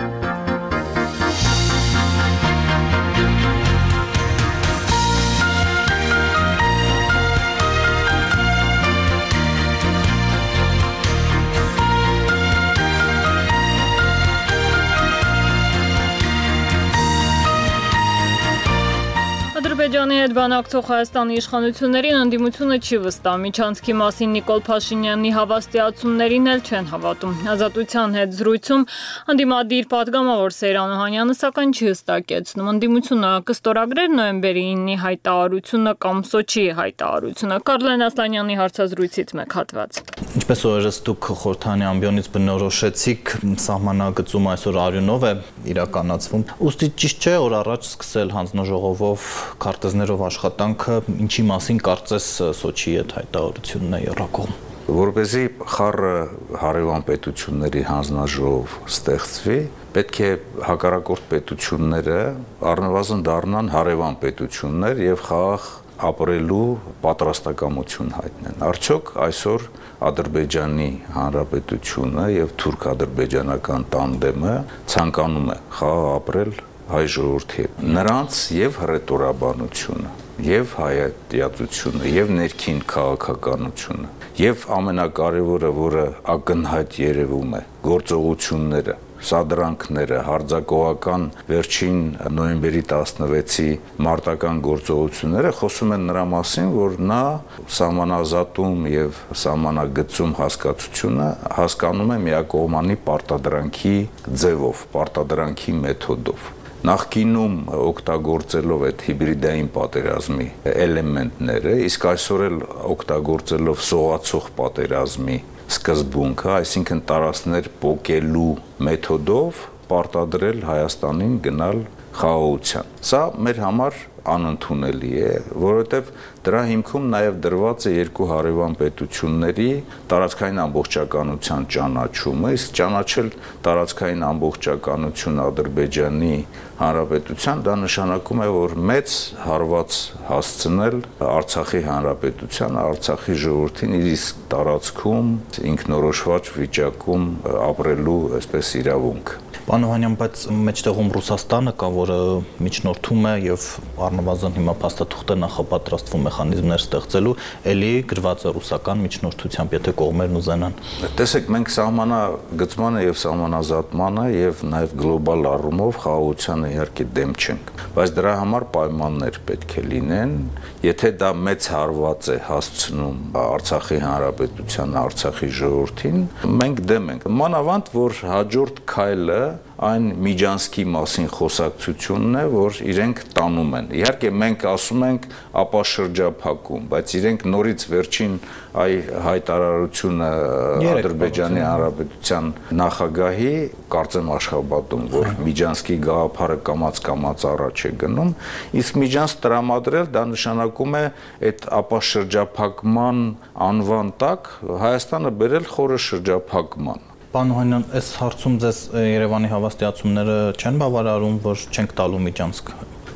Ադրբեջանի հետ բանակցող Հայաստանի իշխանություններին ընդդիմությունը չի վստահ։ Միջանցքի մասին Նիկոլ Փաշինյանի հավաստիացումներին էլ չեն հավատում։ Ազատության հետ զրույցում ընդդիմադիր պատգամավոր Սեյրան Օհանյանը սակայն չի հստակեցնում ընդդիմությունը կստորագրեր նոյեմբերի ինի հայտարարությունը կամ Սոչիի հայտարարությունը։ Կարլեն Ասլանյանի հարցազրույցից մեկ հատված։ Ինչպես օրերս դուք խորհրդանի ամբիոնից բնորոշեցիք, սահմանագծում այսօր արյունով է իրականացվում։ Ուստի ճիշտ չէ, որ առաջ սկսել հանձնաժողովով քարտեզներով աշխատանքը, ինչի մասին կարծես Սոչիի այդ հայտարարությունն է եռակողմ։ Որպեսզի խառը հարևան պետությունների հանձնաժողով ստեղծվի, պետք է հակառակորդ պետությունները առնվազն դառնան հարևան պետություններ եւ խաղաղ ապրելու պատրաստակամություն հայտնեն։ Արդյոք այսօր Ադրբեջանի Հանրապետությունը եւ թուրք-ադրբեջանական տանդեմը ցանկանում է խաղաղ ապրել հայ ժողովրդի հետ։ Նրանց եւ հռետորաբանությունը, եւ հայատյացությունը, եւ ներքին քաղաքականությունը, եւ ամենակարևորը, որը ակնհայտ երևում է, գործողությունները, սադրանքները, հարձակողական վերջին նոյեմբերի տասնվեցի մարտական գործողությունները խոսում են նրա մասին, որ նա սահմանազատում եւ սահմանագծում հասկացությունը հասկանում է միակողմանի պարտադրանքի ձևով, պարտադրանքի մեթոդով։ Նախկինում օգտագործելով այդ հիբրիդային պատերազմի էլեմենտները, իսկ այսօր էլ օգտագործելով սողացող պատերազմի սկզբունքը, այսինքն տարածքներ պոկելու մեթոդով պարտադրել Հայաստանին գնալ խաղաղության։ Սա մեր համար անընդունելի է, որովհետև դրա հիմքում նաև դրված է երկու հարևան պետությունների տարածքային ամբողջականության ճանաչումը, իսկ ճանաչել տարածքային ամբողջականություն Ադրբեջանի Հանրապետության, դա նշանակում է, որ մեծ հարված հասցնել Արցախի Հանրապետությանը, Արցախի ժողովրդին իր իսկ տարածքում ինքնորոշված վիճակում ապրելու այսպես իրավունք։ Պարոն Օհանյան, բայց մեջտեղում Ռուսաստանը կա, որը միջնորդում է եւ առնվազն հիմա փաստաթուղթը նախապատրաստվում մեխանիզմներ ստեղծելու, ելի գրված է ռուսական միջնորդությամբ, եթե կողմերն ուզենան։ Տեսեք, մենք սահմանագծմանը եւ սահմանազատմանը եւ նաեւ գլոբալ առումով խաղաղությանը իհարկե դեմ չենք, բայց դրա համար պայմաններ պետք է լինեն, եթե դա մեծ հարված է հասցնում Արցախի Հանրապետության, Արցախի ժողովրդին, մենք դեմ ենք։ Մանավանդ որ հաջորդ քայլը այն Միջանցքի մասին խոսակցությունն է, որ իրենք տանում են։ Իհարկե մենք ասում ենք ապա շրջափակում, բայց իրենք նորից վերջին այ հայտարարությունը Ադրբեջանի Հանրապետության նախագահի կարծեմ աշխատում, որ Միջանցքի գաղափարը կամաց-կամաց առաջ է գնում, իսկ Միջանց տրամադրել դա նշանակում է այդ ապա շրջափակման անվան տակ Հայաստանը բերել խորը շրջափակման։ Պարոն Օհանյան, այս հարցում ձեզ Երևանի հավաստիացումները չեն բավարարում, որ չենք տալու Միջանցք։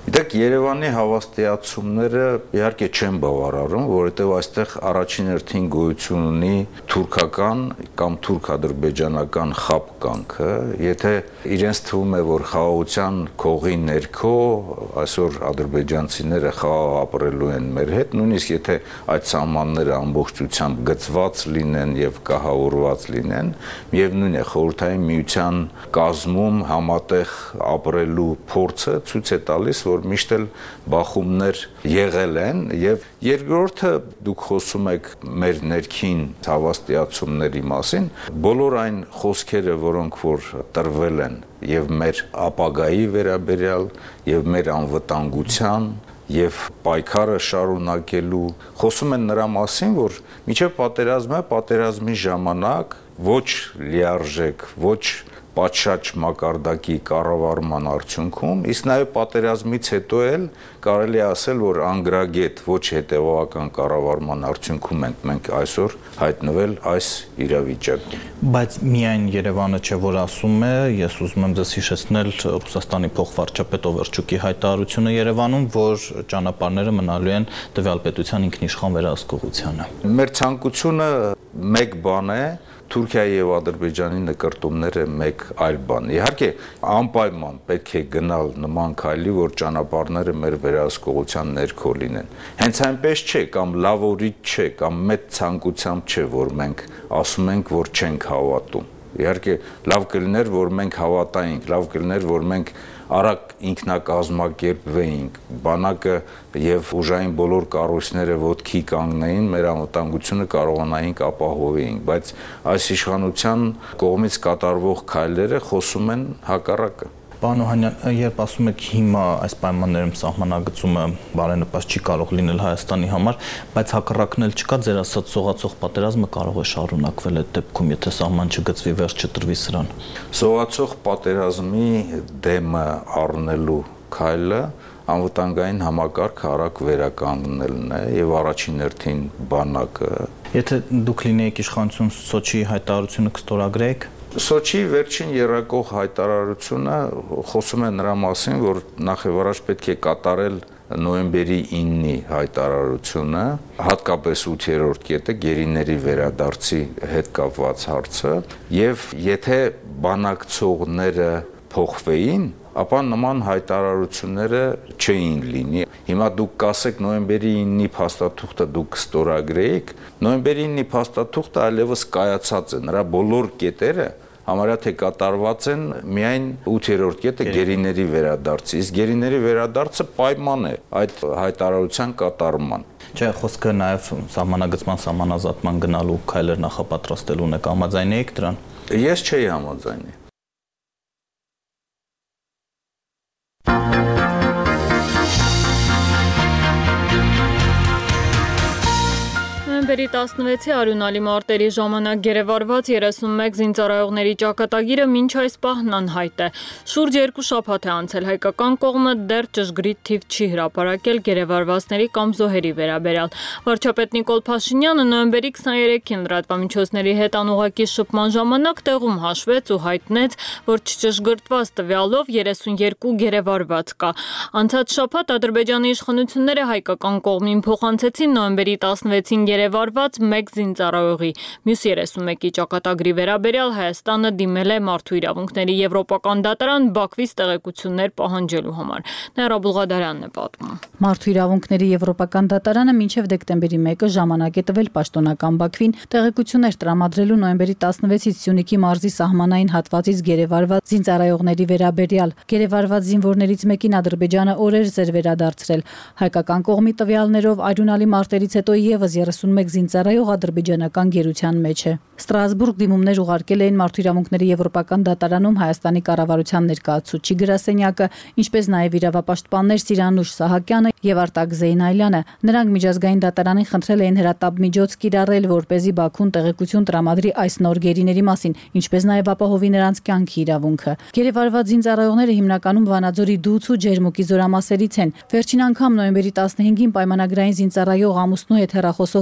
Դեք Երևանի հավաստիացումները իհարկե չեն բավարարում, որովհետև այստեղ առաջին հերթին գոյություն ունի թուրքական կամ թուրք-ադրբեջանական խաբկանքը, եթե իրենց թվում է, որ խաղաղության քողի ներքո այսօր ադրբեջանցիները խաղաղ ապրելու են մեր հետ, նույնիսկ եթե այդ սահմանները ամբողջությամբ գծված լինեն եւ կահավորված լինեն, միևնույն է խորհրդային միության կազմում համատեղ ապրելու փորձը ցույց է տալիս, որ միշտ էլ բախումներ եղել են եւ երկրորդը դուք խոսում եք մեր ներքին հավաստիացումների մասին, բոլոր այն խոսքերը, որոնք որ տրվել են եւ մեր ապագայի վերաբերյալ եւ մեր անվտանգության եւ պայքարը շարունակելու խոսում են նրա մասին, որ միջև պատերազմը, պատերազմի ժամանակ ոչ լիարժեք, ոչ պատշաճ մակարդակի կառավարման արդյունքում, իսկ նաև պատերազմից հետո էլ կարելի է ասել, որ անգրագետ ոչ հետևողական կառավարման արդյունքում ենք մենք այսօր հայտնվել այս իրավիճակում։ Բայց միայն Երևանը չէ, որ ասում է, ես ուզում եմ ձեզ հիշեցնել Ռուսաստանի փոխվարչապետ Օվերչուկի հայտարարությունը Երևանում, որ ճանապարհները մնալու են տվյալ պետության ինքնիշխան վերահսկողությանը։ Մեր ցանկությունը մեկ բան է, Թուրքիայի եւ Ադրբեջանի նկարտումները մեկ այլ բան։ Իհարկե, անպայման պետք է գնալ նման քայլի, որ ճանապարհները մեր վերահսկողության ներքո լինեն։ Հենց այնպես չէ, կամ լավ օրից չէ, կամ մեծ ցանկությամբ չէ, որ մենք ասում ենք, որ չենք հավատում։ Իհարկե, լավ կլիներ, որ մենք հավատայինք, լավ կլիներ, որ մենք արագ ինքնակազմակերպվեինք, բանակը եւ ուժային բոլոր կառույցները ոտքի կանգնեին, մեր անվտանգությունը կարողանայինք ապահովեինք, բայց այս իշխանության կողմից կատարվող քայլերը խոսում են հակառակը։ Պարոն Օհանյան, երբ ասում եք հիմա այս պայմաններում սահմանագծումը բարենպաստ չի կարող լինել Հայաստանի համար, բայց հակառակն էլ չկա, ձեր ասած սողացող պատերազմը կարող է շարունակվել այդ դեպքում, եթե սահման չգծվի, վերջ չտրվի սրան։ Սողացող պատերազմի դեմը առնելու քայլը անվտանգային համակարգը արագ վերականգնելն է եւ առաջին հերթին բանակը։ Եթե դուք լինեիք իշխանություն, Սոչիի հայտարարությունը կստորագրեիք։ Սոչիի վերջին երրակող հայտարարությունը խոսում է նրա մասին, որ նախ եւ առաջ պետք է կատարել նոյեմբերի իննի հայտարարությունը, հատկապես ութերորդ կետը գերիների վերադարձի հետ կապված հարցը, եւ եթե բանակցողները փոխվեին, ապա նման հայտարարությունները չէին լինի։ Հիմա դուք կասեք նոյեմբերի իննի փաստաթուղթը դուք ստորագրեիք, նոյեմբերի իննի փաստաթուղթը այլևս կայացած է, նրա բոլոր կետերը համարյա թե կատարված են միայն ութերորդ կետը գերիների վերադարձի, իսկ գերիների վերադարձը պայման է այդ հայտարարության կատարման։ Չէ, խոսքը նաև սահմանագծման սահմանազատման գնալու քայլեր նախապատրաստելուն է, համաձայնեիք դրան։ Ես չէի համաձայնի։ Նոյեմբերի տասնվեցի արյունալի մարտերի ժամանակ գերեվարված երեսունմեկ զինծառայողների ճակատագիրը մինչ այս պահն անհայտ է։ Շուրջ երկու շաբաթ է անցել, հայկական կողմը դեռ ճշգրիտ թիվ չի հրապարակել գերեվարվածների կամ զոհերի վերաբերյալ։ Վարչապետ Նիկոլ Փաշինյանը նոյեմբերի քսաներեքին լրատվամիջոցների հետ անուղղակի շփման ժամանակ տեղում հաշվեց ու հայտնեց, որ չճշգրտված տվյալով երեսունյերկու գերեվարված կա։ Անցած շաբաթ Ադրբեջանի իշխանությունները հայկական կողմին փոխանցեցին նոյեմբերի տասնվեցին գերեվարված մեկ զինծառայողի, մյուս երեսունմեկի ճակատագրի վերաբերյալ Հայաստանը դիմել է Մարդու իրավունքների եվրոպական դատարան Բաքվից տեղեկություններ պահանջելու համար։ Ներա Բուլղադարյանն է պատմում։ Մարդու իրավունքների եվրոպական դատարանը մինչև դեկտեմբերի մեկը ժամանակ է տվել պաշտոնական Բաքվին տեղեկություններ տրամադրելու նոյեմբերի տասնվեցից Սյունիքի մարզի սահմանային հատվածից գերեվարված զինծառայողների վերաբերյալ։ Գերեվարված զինվորներից մեկին Ադրբեջանը օրերս էր վերադարձրել։ Հայկական կողմի տվյալներով արյունալի մարտերից հետո եւս երեսունմեկ զինծառայող ադրբեջանական գերության մեջ է։ Ստրասբուրգ դիմումներ ուղարկել էին Մարդու իրավունքների եվրոպական դատարանում Հայաստանի կառավարության ներկայացուցիչ գրասենյակը, ինչպես նաև իրավապաշտպաններ Սիրանուշ Սահակյանը եւ Արտակ Զեյնալյանը։ Նրանք միջազգային դատարանին խնդրել էին հրատապ միջոց կիրառել, որպեսզի Բաքուն տեղեկություն տրամադրի այս նոր գերիների մասին, ինչպես նաև ապահովի նրանց կյանքի իրավունքը։ Գերեվարված զինծառայողները հիմնականում Վանաձորի Դուց ու Ջերմուկի զորամասերից են։ Վերջին անգամ նոյեմբերի տասնհինգին պայմանագրային զինծառայող ամուսնու հետ հեռախոսով զրուցած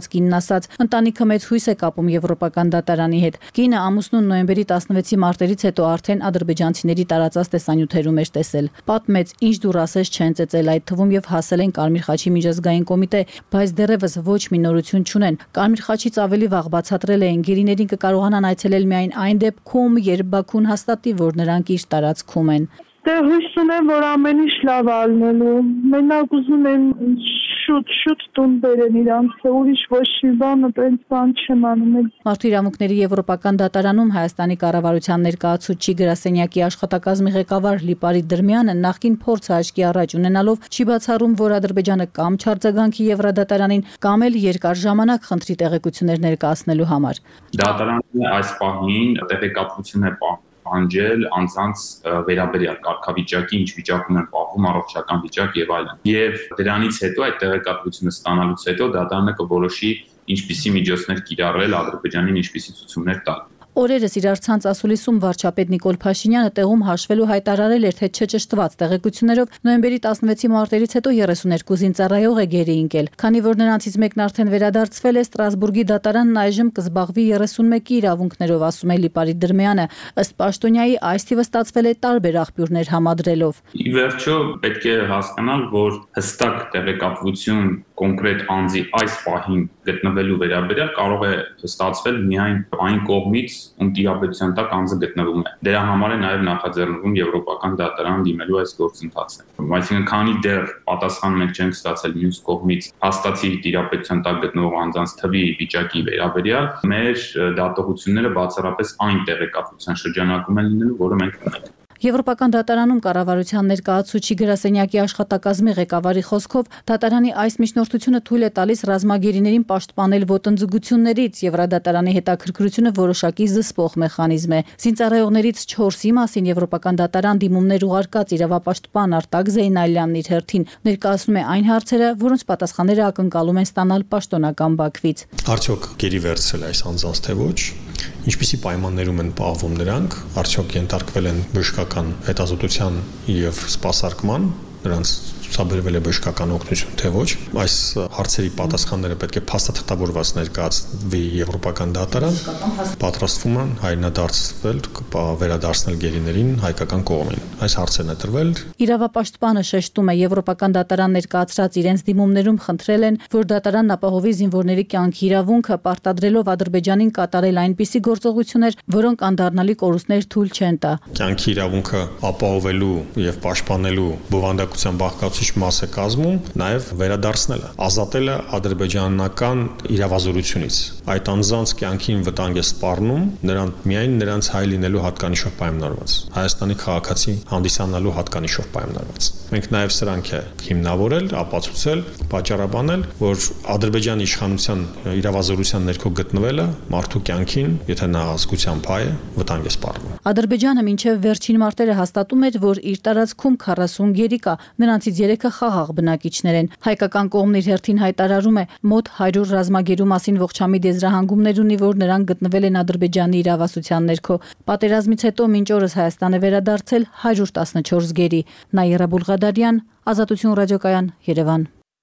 զբաղված կինն ասաց. ընտանիքը մեծ հույս է կապում եվրոպական դատարանի հետ։ Կինը ամուսնուն նոյեմբերի տասնվեցի մարտերից հետո արդեն ադրբեջանցիների տարածած տեսանյութերում էր տեսել։ Պատմեց, ինչ դուր ասես չեն ծեծել, այդ թվում եւ հասել են Կարմիր խաչի միջազգային կոմիտե, բայց դեռևս ոչ մի նորություն չունեն։ Կարմիր խաչից ավելի վաղ բացատրել էին, գերիներին կկարողանան այցելել միայն այն դեպքում, երբ Բաքուն հաստատի, որ նրանք իր տարածքում են։ Դե հույս ունեմ, որ ամեն ինչ լավ ալնելու։ Մենակ ուզում եմ շուտ-շուտ տուն բերեն իրանց, ուրիշ ոչ մի բան, այդպես բան չեմ անում։ Մարդու իրավունքների եվրոպական դատարանում Հայաստանի կառավարության ներկայացուցիչ գրասենյակի աշխատակազմի ղեկավար Լիպարիտ Դրմյանը նախկին փորձը աչքի առաջ ունենալով չի բացառում, որ Ադրբեջանը կամ չարձագանքի Եվրադատարանին, կամ էլ երկար ժամանակ խնդրի տեղեկություններ ներկայացնելու համար։ Դատարանը այս պահին տեղեկատվություն է պահանջել անձանց վերաբերյալ կարգավիճակի, ինչ վիճակում են պահվում, առողջական վիճակ եւ այլն։ Եվ դրանից հետո այդ տեղեկատվությունը ստանալուց հետո դատարանը կորոշի ինչպիսի միջոցներ կիրառել Ադրբեջանին, ինչպիսի ցուցումներ տալ։ Օրերս իրար ցանց ասուլիսում վարչապետ Նիկոլ Փաշինյանը տեղում հաշվելու հայտարարել էր, թե չճշտված տեղեկություններով նոյեմբերի տասնվեցի մարտերից հետո երեսուներկու զինծառայող է գերի ընկել։ Քանի որ նրանցից մեկն արդեն վերադարձվել է, Ստրասբուրգի դատարանն այժմ կզբաղվի երեսունմեկի իրավունքներով, ասում է Լիպարիտ Դրմյանը։ Ըստ պաշտոնյայի այս թիվը ստացվել է տարբեր աղբյուրներ համադրելով։ Ի վերջո պետք է հասկանալ, որ հստակ տեղեկատվություն կոնկրետ անձի այս պահին գտնվելու վերաբերյալ կարող է ստացվել միայն այն կողմից, ում տիրապետության տակ անձը գտնվում է։ Դրա համար է նաև նախաձեռնվում եվրոպական դատարան դիմելու այս գործընթացը։ Այսինքն, քանի դեռ պատասխան մենք չենք ստացել մյուս կողմից հաստատի տիրապետության տակ գտնվող անձանց թվի վիճակի վերաբերյալ, մեր դատողությունները բացառապես այն տեղեկատվության շրջանակում են լինելու, որը մենք ունենք։ Եվրոպական դատարանում կառավարության ներկայացուցիչ գրասենյակի աշխատակազմի ղեկավարի խոսքով դատարանի այս միջնորդությունը թույլ է տալիս ռազմագերիներին պաշտպանել ոտնձգություններից։ Եվրադատարանի հետաքրքրությունը որոշակի զսպող մեխանիզմ է։ Զինծառայողներից չորսի մասին Եվրոպական դատարան դիմումներ ուղարկած իրավապաշտպան Արտակ Զեյնալյանն իր հերթին ներկայացնում է այն հարցերը, որոնց պատասխանները ակնկալում են ստանալ պաշտոնական Բաքվից։ Արդյոք գերի վերցել այս անձանց թե ոչ, ինչպիսի պայմաններում են պահվում նրանք, արդյոք ենթարկվել են բժշկական հետազոտության եւ սպասարկման, նրանց ցուցաբերվել է բժշկական օգնություն թե ոչ, այս հարցերի պատասխանները պետք է փաստաթղթավորված ներկայացվի Եվրոպական դատարան, պատրաստվում են հայրենադարձվել, վերադարձնել գերիներին հայկական կողմին։ Այս հարցերն է տրվել։ Իրավապաշտպանը շեշտում է, Եվրոպական դատարան ներկայացրած իրենց դիմումներում խնդրել են, որ դատարանն ապահովի զինվորների կյանքի իրավունքը, պարտադրելով Ադրբեջանին կատարել այնպիսի գործողություններ, որոնք անդառնալի կորուստներ թույլ չեն տա։ Կյանքի իրավունքը ապահովելու եւ պաշտպանելու բովանդակության բաղկացուցիչ մաս է կազմում նաև վերադարձնելը, ազատելը ադրբեջանական իրավազորությունից։ Այդ անձանց կյանքին վտանգ է սպառնում նրան միայն նրանց հայ լինելու հատկանիշով պայմանավորված, Հայաստանի քաղաքացի հանդիսանալու հատկանիշով պայմանավորված։ Մենք նաև սրանք է հիմնավորել, ապացուցել, պատճառաբանել, որ Ադրբեջանի իշխանության իրավազորության ներքո գտնվելը մարդու կյանքին, եթե նա ազգությամբ հայ է, վտանգ է սպառնում։ Ադրբեջանը մինչև վերջին մարտերը հաստատում էր, որ իր տարածքում քառասուն գերի կա, նրանցից երեքը խաղաղ բնակիչներ են։ Հայկական կողմն իր հերթին հայտարարում է, մոտ հարյուր ռազմագերու մասին ողջամիտ եզրահանգումներ ունի, որ նրանք գտնվել են Ադրբեջանի իրավասության ներքո։ Պատերազմից հետո մինչ օրս Հայաստան է վերադարձել հարյուր տասնչորս գերի։ Նաիրա Բուլղադարյան, Ազատություն ռադիոկայան, Երևան։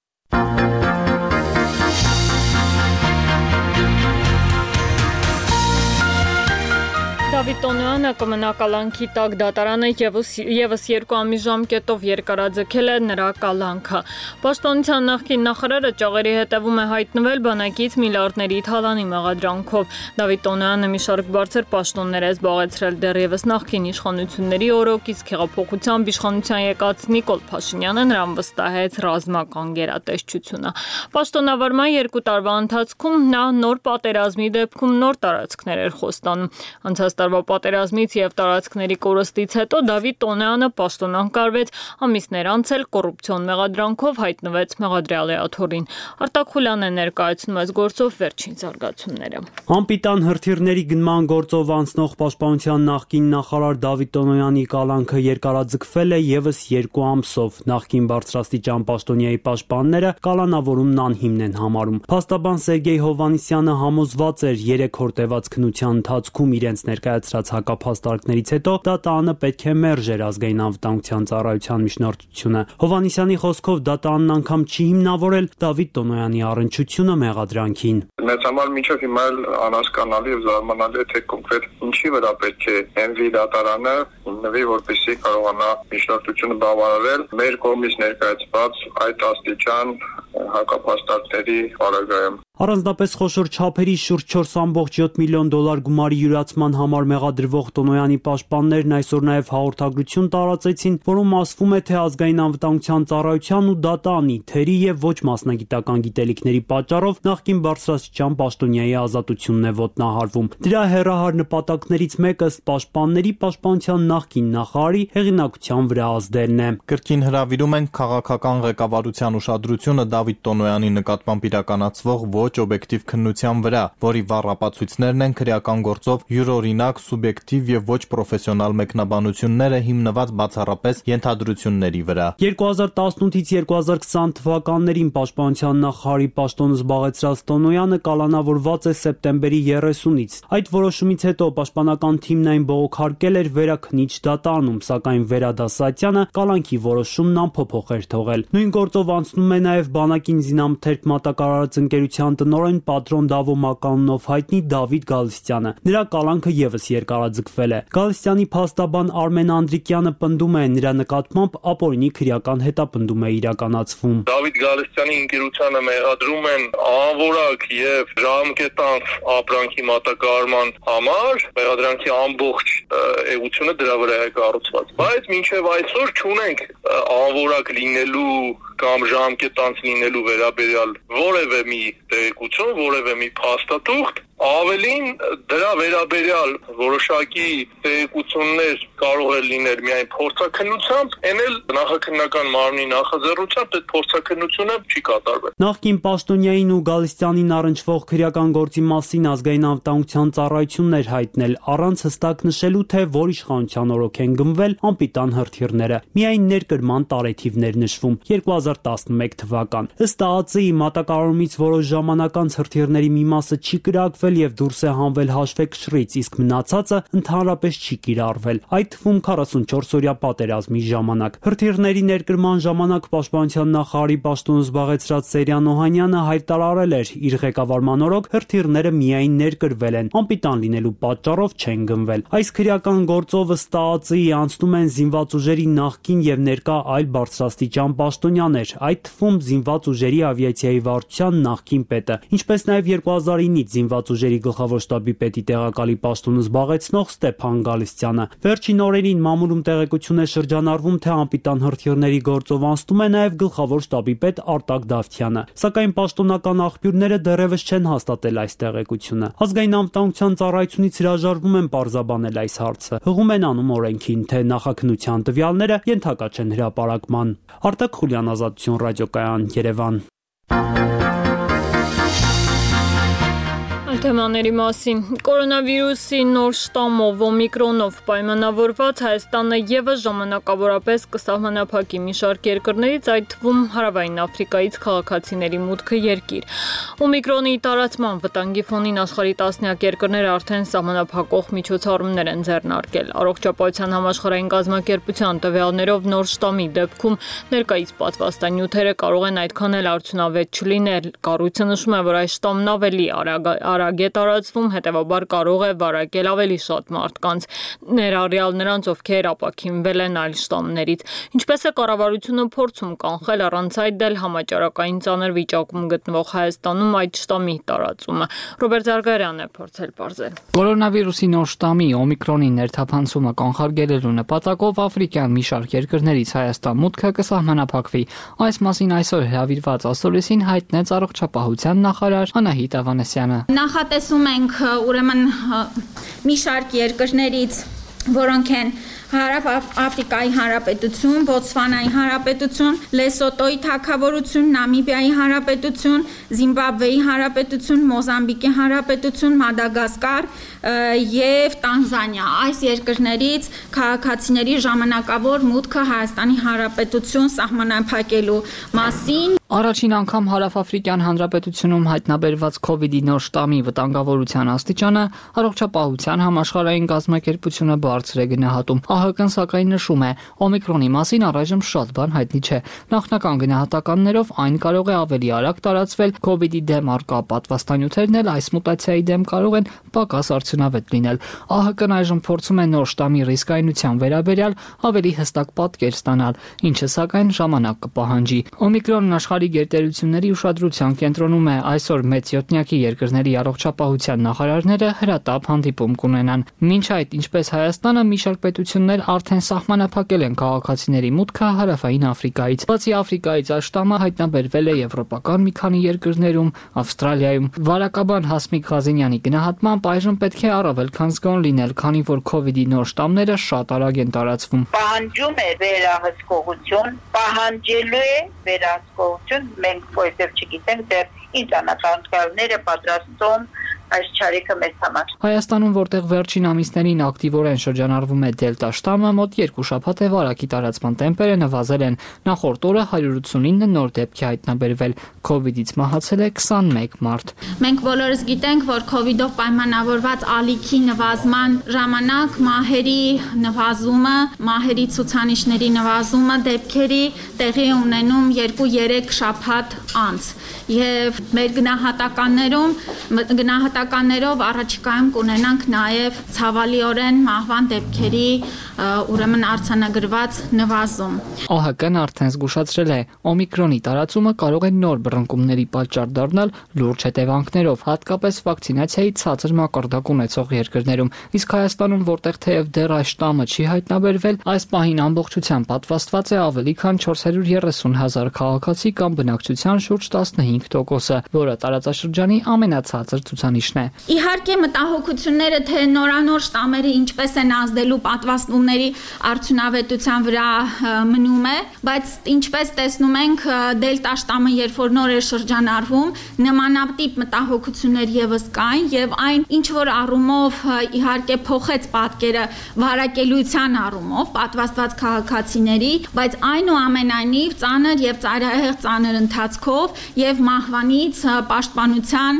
Դավիթ Տոնոյանը կմնա կալանքի տակ, դատարանը եւս եւս երկու ամիս ժամկետով երկարաձգել է նրա կալանքը։ Պաշտպանության նախկին նախարարը ճաղերի հետևում է հայտնվել բանակից միլիարդների թալանի մեղադրանքով։ Դավիթ Տոնոյանը մի շարք բարձր պաշտոններ է զբաղեցրել դեռևս նախկին իշխանությունների օրոք, իսկ հեղափոխությամբ իշխանության եկած Նիկոլ Փաշինյանը նրան վստահեց ռազմական գերատեսչությունը։ Պաշտոնավարման երկու տարվա ընթացքում նա նոր պատերազմի դեպքում նոր տարածքներ էր խոստանում։ Անցած տարվա պատերազմից եւ տարածքների կորստից հետո Դավիթ Տոնոյանը պաշտոնակրվեց, ամիսներ անց էլ կոռուպցիոն մեղադրանքով հայտնվեց մեղադրյալի աթոռին։ Արտակ Խուլյանն է ներկայացնում այս գործով վերջին զարգացումները։ Անպիտան հրթիռների գնման գործով անցնող պաշտպանության նախկին նախարար Դավիթ Տոնոյանի կալանքը երկարաձգվել է եւս երկու ամսով։ Նախկին բարձրաստիճան պաշտոնյայի պաշտպանները կալանավորումն անհիմն են համարում։ Փաստաբան Սերգեյ Հովհաննիսյանը համոզված էր երեք հոր տևած քննության ընթացքում իրենց ներկայացրած զբաղեցրած հակափաստարկներից հետո դատարանը պետք է մերժեր ազգային անվտանգության ծառայության միջնորդությունը։ Հովհաննիսյանի խոսքով դատարանն անգամ չի հիմնավորել Դավիթ Տոնոյանի առնչությունը մեղադրանքին։ Մեծ համար մինչև հիմա էլ անհասկանալի եւ զարմանալի է, թե կոնկրետ ինչի վրա պետք է հենվի դատարանը, հիմնվի, որպեսզի կարողանա միջնորդությունը բավարարել մեր կողմից ներկայացված այդ աստիճան հակափաստարկների պարագայում։ Առանձնապես խոշոր չափերի շուրջ չորս կόμma յոթ միլիոն դոլար գումարի յուրացման համար մեղադրվող Տոնոյանի պաշտպաններն այսօր նաև հաղորդագրություն տարածեցին, որում ասվում է, թե ազգային անվտանգության ծառայության ու դատարանի թերի եւ ոչ մասնագիտական գիտելիքների պատճառով նախկին բարձրաստիճան պաշտոնյայի ազատությունն է ոտնահարվում։ Դրա հերահար նպատակներից մեկը ըստ պաշտպանների պաշտպանության նախկին նախարարի հեղինակության վրա ազդելն է։ Կրկին հրավիրում են քաղաքական ղեկավարության ուշադրությունը Դավիթ Տոնոյանի նկատմամբ իրականացվող ոչ օբյեկտիվ քննության վրա, որի վառ ապացույցներն են քրեական գործով յուրօրինակ, սուբյեկտիվ եւ ոչ պրոֆեսիոնալ մեկնաբանությունները հիմնված բացառապես ենթադրությունների վրա։ երկու հազար տասնութից երկու հազար քսան թվականներին պաշտպանության նախարարի պաշտոնը զբաղեցրած Տոնոյանը կալանավորված է սեպտեմբերի երեսունից։ Այդ որոշումից հետո պաշտպանական թիմն այն բողոքարկել էր վերաքնիչ դատարանում, սակայն Վերադասատյանը կալանքի որոշումն անփոփոխ էր թողել։ Նույն գործով անցնում է նաև բանակին զինամթերք մատակարարած ընկերության տնօրեն պատրոն Դավո Մականունով հայտնի Դավիթ Գալստյանը։ Նրա կալանքը եւս երկարաձգվել է։ Գալստյանի փաստաբան Արմեն Անդրիկյանը պնդում է, նրա նկատմամբ ապօրինի քրեական հետապնդում է իրականացվում։ Դավիթ Գալստյանի ընկերությանը մեղադրում են անորակ եւ ժամկետանց ապրանքի մատակարարման համար, մեղադրանքի ամբողջ էությունը դրա վրա է կառուցված։ Բայց մինչեւ այսօր չունենք անորակ լինելու կամ ժամկետանց լինելու վերաբերյալ որևէ մի տեղեկություն, որևէ մի փաստաթուղթ, ավելին դրա վերաբերյալ որոշակի տեղեկություններ կարող է լինել միայն փորձաքննությամբ, այն էլ նախաքննական մարմնի նախաձեռնությամբ այդ փորձաքննությունը չի կատարվել։ Նախկին պաշտոնյային ու Գալստյանին առնչվող քրեական գործի մասին ազգային անվտանգության ծառայությունն էր հայտնել, առանց հստակ նշելու, թե որ իշխանության օրոք են գնվել անպիտան հրթիռները։ Միայն ներկրման տարեթիվներ նշվում՝ երկու հազար տասնմեկ թվական։ Ըստ ԱԱԾ-ի մատակարարումից որոշ ժամանակ անց հրթիռների մի մասը չի կրակվել եւ դուրս է հանվել հաշվեկշռից, իսկ մնացածը ընդհանրապես չի կիրառվել, այդ թվում քառասունչորս օրյա պատերազմի ժամանակ։ Հրթիռների ներկրման ժամանակ պաշտպանության նախարարի պաշտոնը զբաղեցրած Սերյան Օհանյանը հայտարարել էր, իր ղեկավարման օրոք հրթիռները միայն ներկրվել են, անպիտան լինելու պատճառով չեն գնվել։ Այս քրեական գործով ըստ ԱԱԾ-ի անցնում են զինված ուժերի նախկին եւ ներկա այլ բարձրաստիճան պաշտոնյաներ, այդ թվում զինված ուժերի ավիացիայի վարչության նախկին պետը, ինչպես նաև երկու հազար ինից զինված ուժերի գլխավոր շտաբի պետի տեղակալի պաշտոնը զբաղեցնող Ստեփան Գալստյանը։ Վերջին օրերին մամուլում տեղեկություն է շրջանառվում, թե անպիտան հրթիռների գործով անցնում է նաև գլխավոր շտաբի պետ Արտակ Դավթյանը, սակայն պաշտոնական աղբյուրները դեռևս չեն հաստատել այս տեղեկությունը։ Ազգային անվտանգության ծառայությունից հրաժարվում են պարզաբանել այս հարցը։ Հղում են անում օրենքին, թե նախաքննության տվյալները ենթակա չեն հրապարակման։ Արտակ Խուլյան, Ազատություն ռադիոկայան, Երևան։ Թեմաների մասին։ Կորոնավիրուսի նոր շտամով Օմիկրոնով պայմանավորված Հայաստանը եւս ժամանակավորապես կսահմանափակի մի շարք երկրներից, այդ թվում Հարավային Աֆրիկայից քաղաքացիների մուտքը երկիր։ Օմիկրոնի տարածման վտանգի ֆոնին աշխարհի տասնյակ երկրներ արդեն սահմանափակող միջոցառումներ են ձեռնարկել։ Առողջապահության համաշխարհային կազմակերպության տվյալներով նոր շտամի դեպքում ներկայիս պատվաստանյութերը կարող են այդքան էլ արդյունավետ չլինել։ Կառույցը նշում է, որ այս շտամն ավելի արագ է տարածվում, հետևաբար կարող է վարակել ավելի շատ մարդկանց, ներառյալ նրանց, ովքեր ապաքինվել են այլ շտամներից։ Ինչպես է կառավարությունը փորձում կանխել առանց այդ էլ համաճարակային ծանր վիճակում գտնվող Հայաստանում այդ շտամի տարածումը։ Ռոբերտ Զարգարյանն է փորձել պարզել։ Կորոնավիրուսի նոր շտամի Օմիկրոնի ներթափանցումը կանխարգելելու նպատակով աֆրիկյան մի շարք երկրներից Հայաստան մուտքը կսահմանափակվի։ Այս մասին այսօր հրավիրված ասորիսին հայտնեց առողջապահության նախարար Անահիտ Ավանեսյանը։ Նախատեսում ենք ուրեմն մի շարք երկրներից, որոնք են Հարավ Աֆրիկայի Հանրապետություն, Բոտսվանայի Հանրապետություն, Լեսոտոյի Թագավորություն, Նամիբիայի Հանրապետություն, Զիմբաբվեի Հանրապետություն, Մոզամբիկի Հանրապետություն, Մադագասկար եւ Տանզանիա։ Այս երկրներից քաղաքացիների ժամանակավոր մուտքը Հայաստանի Հանրապետություն սահմանափակելու մասին Առաջին անգամ Հարավաֆրիկյան Հանրապետությունում հայտնաբերված քովիդի նոր շտամի վտանգավորության աստիճանը առողջապահության համաշխարհային կազմակերպությունը բարձր է գնահատում։ ԱՀԿ-ն սակայն նշում է, օմիկրոնի մասին առայժմ շատ բան հայտնի չէ։ Նախնական գնահատականներով այն կարող է ավելի արագ տարածվել, քովիդի դեմ առկա պատվաստանյութերն էլ այս մուտացիայի դեմ կարող են պակաս արդյունավետ լինել։ ԱՀԿ-ն այժմ փորձում է նոր շտամի ռիսկայնության վերաբերյալ ավելի հստակ պատկեր ստանալ, ինչը սակայն ժամանակ կպահանջի։ Օմիկրոնն աշխարհի գերտերությունների ուշադրության կենտրոնում է, այսօր մեծ յոթնյակի երկրների առողջապահության նախարարները հրատապ հանդիպում կունենան։ Մինչ այդ, ինչպես Հայաստանը, մի շարք պետություններ արդեն սահմանափակել են քաղաքացիների մուտքը Հարավային Աֆրիկայից։ Բացի Աֆրիկայից, այս շտամը հայտնաբերվել է եվրոպական մի քանի երկրներում, Ավստրալիայում։ Վարակաբան Հասմիկ Ղազենյանի գնահատմամբ այժմ պետք է առավել քան զգոն լինել, քանի որ քովիդի նոր շտամները շատ արագ են տարածվում։ Պահանջում է վերահսկողություն, պահանջելու է վերահսկողություն, մենք որտեղ չգիտենք դեռ ինչ անականությունները պատրաստում այս չարիքը մեծ համար։ Հայաստանում, որտեղ վերջին ամիսներին ակտիվորեն շրջանառվում է դելտա շտամը, մոտ երկու շաբաթ է վարակի տարածման տեմպերը նվազել են։ Նախորդ օրը one eighty-nine նոր դեպք է հայտնաբերվել։ Քովիդից մահացել է twenty-one մարդ։ Մենք բոլորս գիտենք, որ քովիդով պայմանավորված ալիքի նվազման ժամանակ մահերի նվազումը, մահերի ցուցանիշների նվազումը դեպքերի տեղի ունենում two-three շաբաթ անց։ Եվ մեր գնահատականներում գնահատականներով առաջիկայում կունենանք նաև ցավալիորեն մահվան դեպքերի ուրեմն արձանագրված նվազում։ ԱՀԿ-ն արդեն զգուշացրել է, օմիկրոնի տարածումը կարող է նոր բռնկումների պատճառ դառնալ լուրջ հետևանքներով, հատկապես վակցինացիայի ցածր մակարդակ ունեցող երկրներում։ Իսկ Հայաստանում, որտեղ թեև դեռ այս շտամը չի հայտնաբերվել, այս պահին ամբողջությամբ պատվաստված է ավելի քան four hundred thirty thousand քաղաքացի կամ բնակչության շուրջ fifteen տոկոսը, որը տարածաշրջանի ամենացածր ցուցանիշն է։ Իհարկե մտահոգությունները, թե նորանոր շտամերը ինչպես են ազդելու պատվաստումների արդյունավետության վրա մնում է, բայց ինչպես տեսնում ենք, դելտա շտամը երբ որ նոր է շրջանառվում, նմանատիպ մտահոգություններ եւս կային եւ այն ինչ որ առումով իհարկե փոխեց պատկերը վարակելիության առումով պատվաստված քաղաքացիների, բայց այնուամենայնիվ ծանր եւ ծայրահեղ ծանր ընթացքով եւ մահվանից պաշտպանության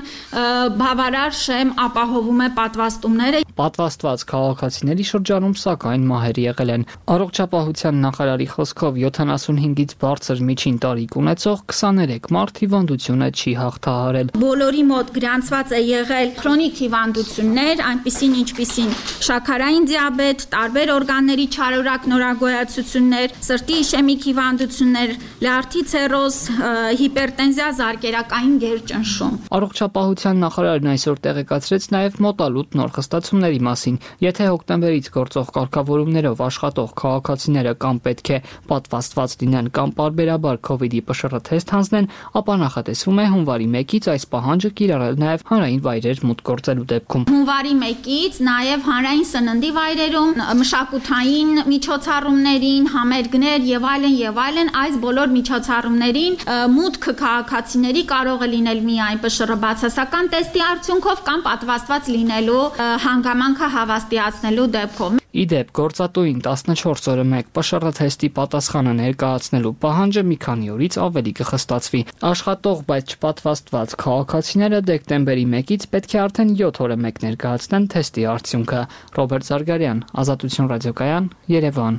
բավարար շեմ ապահովում է պատվաստումները։ Պատվաստված քաղաքացիների շրջանում սակայն մահեր եղել են։ Առողջապահության նախարարի խոսքով seventy-five-ից բարձր միջին տարիք ունեցող twenty-three մարդ հիվանդությունը չի հաղթահարել։ Բոլորի մոտ գրանցված է եղել քրոնիկ հիվանդություններ, այնպիսին ինչպիսին շաքարային դիաբետ, տարբեր օրգանների չարորակ նորագոյացություններ, սրտի իշեմիկ հիվանդություններ, լյարդի ցիրոզ, հիպերտենզիա, զարկերակային գերճնշում։ Առողջապահության նախարարն այսօր տեղեկացրեց նաև մոտալուտ նոր խստացումների մասին։ Եթե հոկտեմբերից գործող կարգավորումներով աշխատող քաղաքացիները կամ պետք է պատվաստված լինեն կամ պարբերաբար քովիդի P C R թեստ հանձնեն, ապա նախատեսվում է հունվարի մեկից այս պահանջը կիրառել նաև հանրային վայրեր մուտք գործելու դեպքում։ Հունվարի մեկից նաև հանրային սննդի վայրերում, մշակութային միջոցառումներին, համերգներ եւ այլն եւ այլն այս բոլոր միջոցառումներին մուտքը քաղաքացիների կարող է լինել միայն P C R բացասական տեստի արդյունքով կամ պատվաստված լինելու հանգամանքը հավաստիացնելու դեպքում։ Իդեպ գործատուին fourteen օրը մեկ P C R թեստի պատասխանը ներկայացնելու պահանջը մի քանի օրից ավելի կխստացվի։ Աշխատող, բայց չպատվաստված քաղաքացիները դեկտեմբերի մեկից պետք է արդեն seven օրը մեկ ներկայացնեն թեստի արդյունքը։ Ռոբերտ Զարգարյան, Ազատություն ռադիոկայան, Երևան։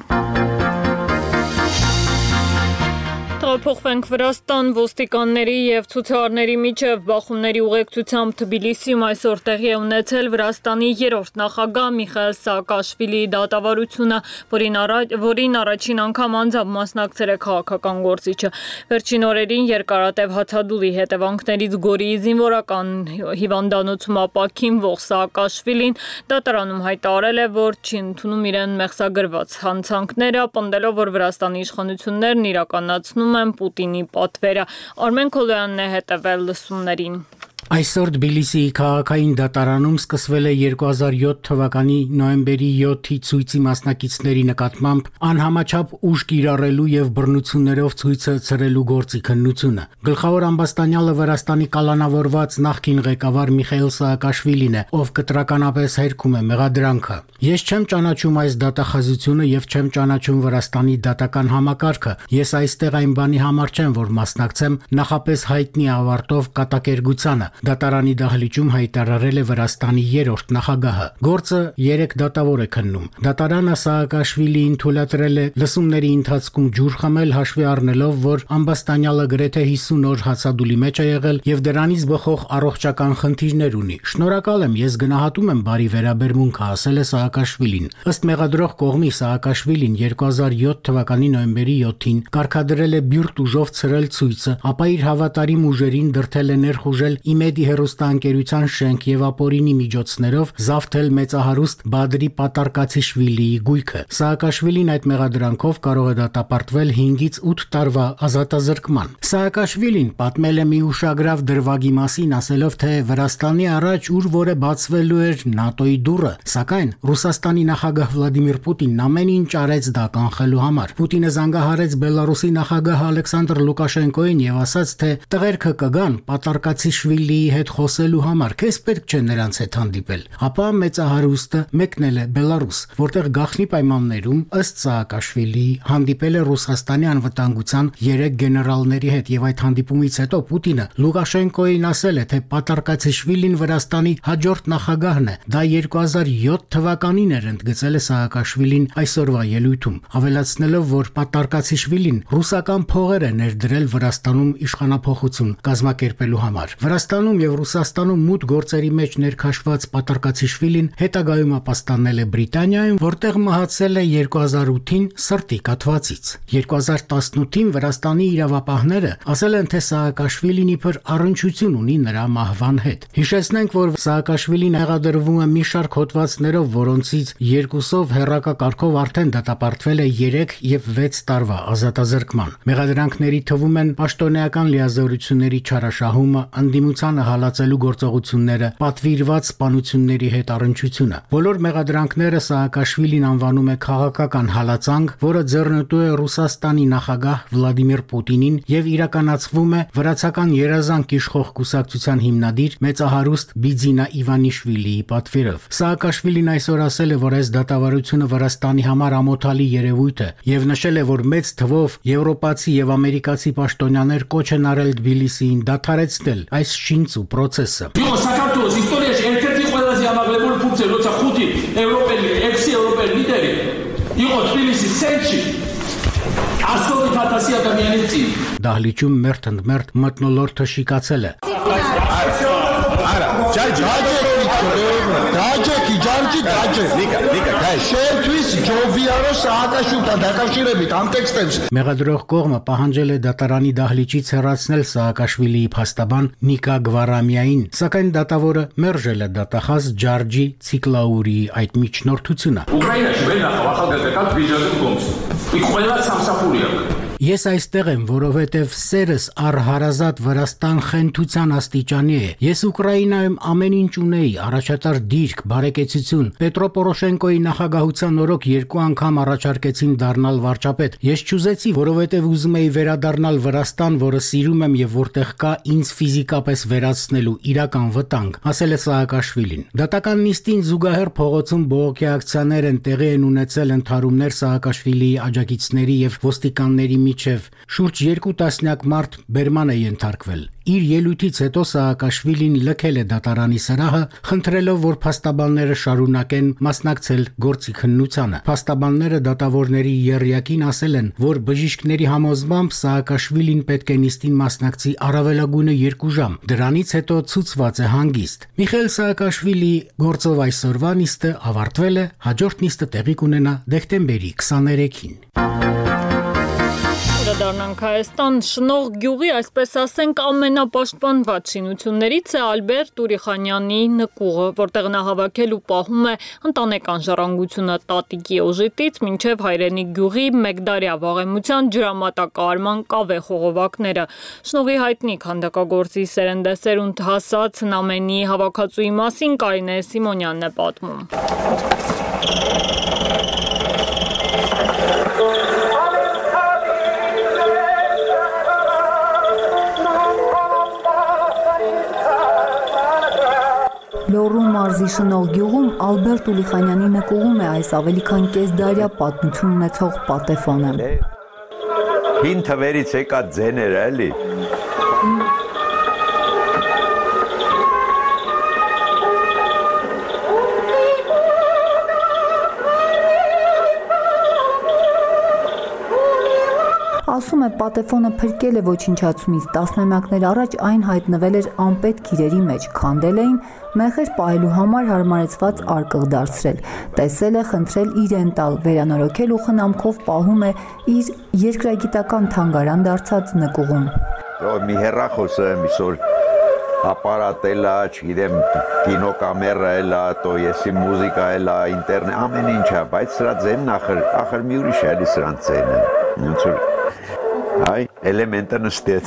Փոխվենք Վրաստան, ոստիկանների եւ ցուցարարների միջև բախումների ուղեկցությամբ Թբիլիսիում այսօր տեղի է ունեցել Վրաստանի երրորդ նախագահ Միխայիլ Սաակաշվիլիի դատավարությունը, որին առաջ որին առաջին անգամ անձամբ մասնակցել է քաղաքական գործիչը։ Վերջին օրերին երկարատև հացադուլի հետևանքներից Գորիի զինվորական հիվանդանոցում ապաքինվող Սաակաշվիլին դատարանում հայտարարել է, որ չի ընդունում իրեն մեղսագրված հանցանքները, պնդելով, որ Վրաստանի իշխանություններն իրականացնում են Պուտինի պատվերը։ Արմեն Քոլոյանն է հետևել լսումներին։ Այսօր Թբիլիսիի քաղաքային դատարանում սկսվել է երկու հազար յոթ թվականի նոյեմբերի յոթի ցույցի մասնակիցների նկատմամբ անհամաչափ ուժ կիրառելու եւ բռնություններով ցույցը ցրելու գործի քննությունը։ Գլխավոր ամբաստանյալը Վրաստանի կալանավորված նախկին ղեկավար Միխայիլ Սաակաշվիլին է, ով կտրականապես հերքում է մեղադրանքը։ Ես չեմ ճանաչում այս դատախազությունը եւ չեմ ճանաչում Վրաստանի դատական համակարգը։ Ես այստեղ այն բանի համար չեմ, որ մասնակցեմ նախապես հայտնի ավարտով կատակերգությանը։ Դատարանի դահլիճում հայտարարել է Վրաստանի երրորդ նախագահը։ Գործը երեք դատավոր է քննում։ Դատարանը Սաակաշվիլիին թույլատրել է լսումների ընթացքում ջուր խմել, հաշվի առնելով, որ ամբաստանյալը գրեթե հիսուն օր հացադուլի մեջ է եղել եւ դրանից բխող առողջական խնդիրներ ունի։ Շնորհակալ եմ, ես գնահատում եմ բարի վերաբերմունքը, ասել է Սաակաշվիլին։ Ըստ մեղադրող կողմի Սաակաշվիլին երկու հազար յոթ թվականի նոյեմբերի յոթին կարգադրել է բյուրդ ուժով ցրել ցույցը, ապա իր հավատարիմ ուժերին դրդել է ներխուժել Իմեդի հերոստանգերության շենք եւ ապօրինի միջոցներով զավթել մեծահարուստ Բադրի Պատարկացիշվիլիի գույքը։ Սաակաշվիլին այդ մեղադրանքով կարող է դատապարտվել հինգից ութ տարվա ազատազրկման։ Սաակաշվիլին պատմել է մի ուշագրավ դրվագի մասին, ասելով, թե Վրաստանի առաջ ուր որը բացվելու էր ՆԱՏՕ-ի դուռը, սակայն Ռուսաստանի նախագահ Վլադիմիր Պուտինն ամեն ինչ արեց դա կանխելու համար։ Պուտինը զանգահարեց Բելարուսի նախագահ Ալեքսանդր Լուկաշենկոին եւ ասաց, թե տղերքը կգան Պատարկացիշվիլիի հետ խոսելու համար, քեզ պետք չէ նրանց հետ հանդիպել։ Ապա մեծահարուստը մեկնել է Բելարուս, որտեղ գաղտնի պայմաններում ըստ Սաակաշվիլիի հանդիպել է Ռուսաստանի անվտանգության երեք գեներալների հետ եւ այդ հանդիպումից հետո Պուտինը Լուկաշենկոին ասել է, թե Պատարկացիշվիլին Վրաստանի հաջորդ նախագահն է։ Դա երկու հազար յոթ թվականին էր, ընդգծել է Սաակաշվիլին այսօրվա ելույթում, ավելացնելով, որ Պատարկացիշվիլին ռուսական փողեր է ներդրել Վրաստանում իշխանափոխություն կազմակերպելու համար։ Վրաստանում եւ Ռուսաստանում մութ գործերի մեջ ներքաշված Պատարկացիշվիլին հետագայում ապաստանել է Բրիտանիայում, որտեղ մահացել է երկու հազար ութին սրտի կաթվածից։ երկու հազար տասնութին Վրաստանի իրավապահները ասել են, թե Սաակաշվիլին իբր առնչություն ունի նրա մահվան հետ։ Հիշեցնենք, որ Սաակաշվիլին եղադրվում է մի շարք հոդվածներով, որոնցից երկուսով հերրակակարգով արդեն դատապարտվել է երեք եւ վեց տարվա ազատազրկման։ Մեղադրանքների թվում են պաշտոնեական լիազորությունների չարաշահումը, անդիմությանը հալածելու գործողությունները, պատվիրված սպանությունների հետ առնչությունը։ Բոլոր մեղադրանքները Սաակաշվիլին անվանում է քաղաքական հալածանք, որը ձեռնտու է Ռուսաստանի նախագահ Վլադիմիր Պուտինին եւ իրականացվում է վրացական երազանք իշխող կուսակցության հիմնադիր մեծահարուստ Բիձինա Իվանիշվիլիի պատվերով։ Սաակաշվիլին այսօր ասել է, որ այս դատավարությունը Վրաստանի համար ամոթալի երևույթ է եւ նշել է, որ մեծ թվով եվրոպացի եւ ամերիկացի պաշտոնյաներ կոչ են արել Թբիլիսիին դադարեցնել այս շինծ ու process-ը։ Io საქართველოს ისტორიაში ერთ-ერთი ყველაზე ამაღლებული ფუნქცია, როცა ხუთი ევროპელი, ექვსი ევროპელი ლიდერი იყო თბილისის ცენტრში ასობით ათასი ადამიანის წინ։ Դահլիճում մերթ ընդ մերթ մթնոլորտը շիկացել է։ Արա, ջայ ջայ Դաջեկի, ջանջի դաջեք։ Նիկա, նիկա, գայ, շերտվից ջովիարո Սաակաշვილთან դակავშირებით ամտեքստებს։ Մեղադրող կողմը պահանջել է դատարանի դահլիճից հեռացնել Սաակաշվիլիի փաստաբան Նիկա Գվարամիային, սակայն դատավորը մերժել է դատախազ Ջորջի Ցիկլաուրիի այդ միջնորդությունը։ Ուկրաինაში ვერ ნახավ ახალგაზრდა ბიჟანის გომს. იქ ყველა სამსახური აქვს։ Ես այստեղ եմ, որովհետև սերս առ հարազատ Վրաստան խենթության աստիճանի է։ Ես Ուկրաինայում ամեն ինչ ունեի, առաջատար դիրք, բարեկեցություն։ Պետրո Պորոշենկոյի նախագահության օրոք երկու անգամ առաջարկեցին դառնալ վարչապետ։ Ես չուզեցի, որովհետև ուզում էի վերադառնալ Վրաստան, որը սիրում եմ եւ որտեղ կա ինձ ֆիզիկապես վերացնելու իրական վտանգ, ասել է Սաակաշվիլին։ Դատական նիստին զուգահեռ փողոցում բողոքի ակցիաներ են տեղի են ունեցել ընդհարումներ Սաակաշվիլիի աջակիցների եւ ոստիկանների միջև շուրջ երկու տասնյակ մարդ բերման է ենթարկվել։ Իր ելույթից հետո Սաակաշվիլին լքել է դատարանի սրահը, խնդրելով, որ փաստաբանները շարունակեն մասնակցել գործի քննությանը։ Փաստաբանները դատավորների եռյակին ասել են, որ բժիշկների համոզմամբ Սաակաշվիլին պետք է նիստին մասնակցի առավելագույնը երկու ժամ։ Դրանից հետո ցուցված է հանգիստ։ Միխայիլ Սաակաշվիլիի գործով այսօրվա նիստը ավարտվել է, հաջորդ նիստը տեղի կունենա դեկտեմբերի քսաներեքին։ Վերադառնանք Հայաստան, Շնող գյուղի, այսպես ասենք, ամենապաշտպանված շինություններից է Ալբերտ Ուրիխանյանի նկուղը, որտեղ նա հավաքել ու պահում է ընտանեկան ժառանգությունը տատիկի օժիտից մինչև հայրենի գյուղի մեկդարյա վաղեմության ջրամատակարարման կավե խողովակները։ Շնողի հայտնի քանդակագործի սերնդեսերունդ հասած Նամենի հավաքածուի մասին Կարինե Սիմոնյանն է պատմում։ Լոռու մարզի Շնող գյուղում Ալբերտ Ուրիխանյանի նկուղում է այս ավելի քան կեսդարյա պատմություն ունեցող պատեֆոնը։ Հին թվերից եկած ձեներ էլի։ Ասում է պատեֆոնը փրկել է ոչնչացումից, տասնամյակներ առաջ այն հայտնվել էր անպետք իրերի մեջ, քանդել էին, մեխեր պահելու համար հարմարեցված արկղ դարձրել, տեսել է, խնդրել իրեն տալ, վերանորոգել ու խնամքով պահում է իր երկրագիտական թանգարան դարձած նկուղում։ Մի հեռախոսը այսօր ապարատ էլա, չգիտեմ, կինոկամերա էլա, то եսի մուզիկա էլա, ինտերնետ, ամեն ինչ է, բայց սրա ձենն ախր, ախր մի ուրիշ էլի սրանց ձենը։ Ոնց որ Այ, էլեմենտը նստեց։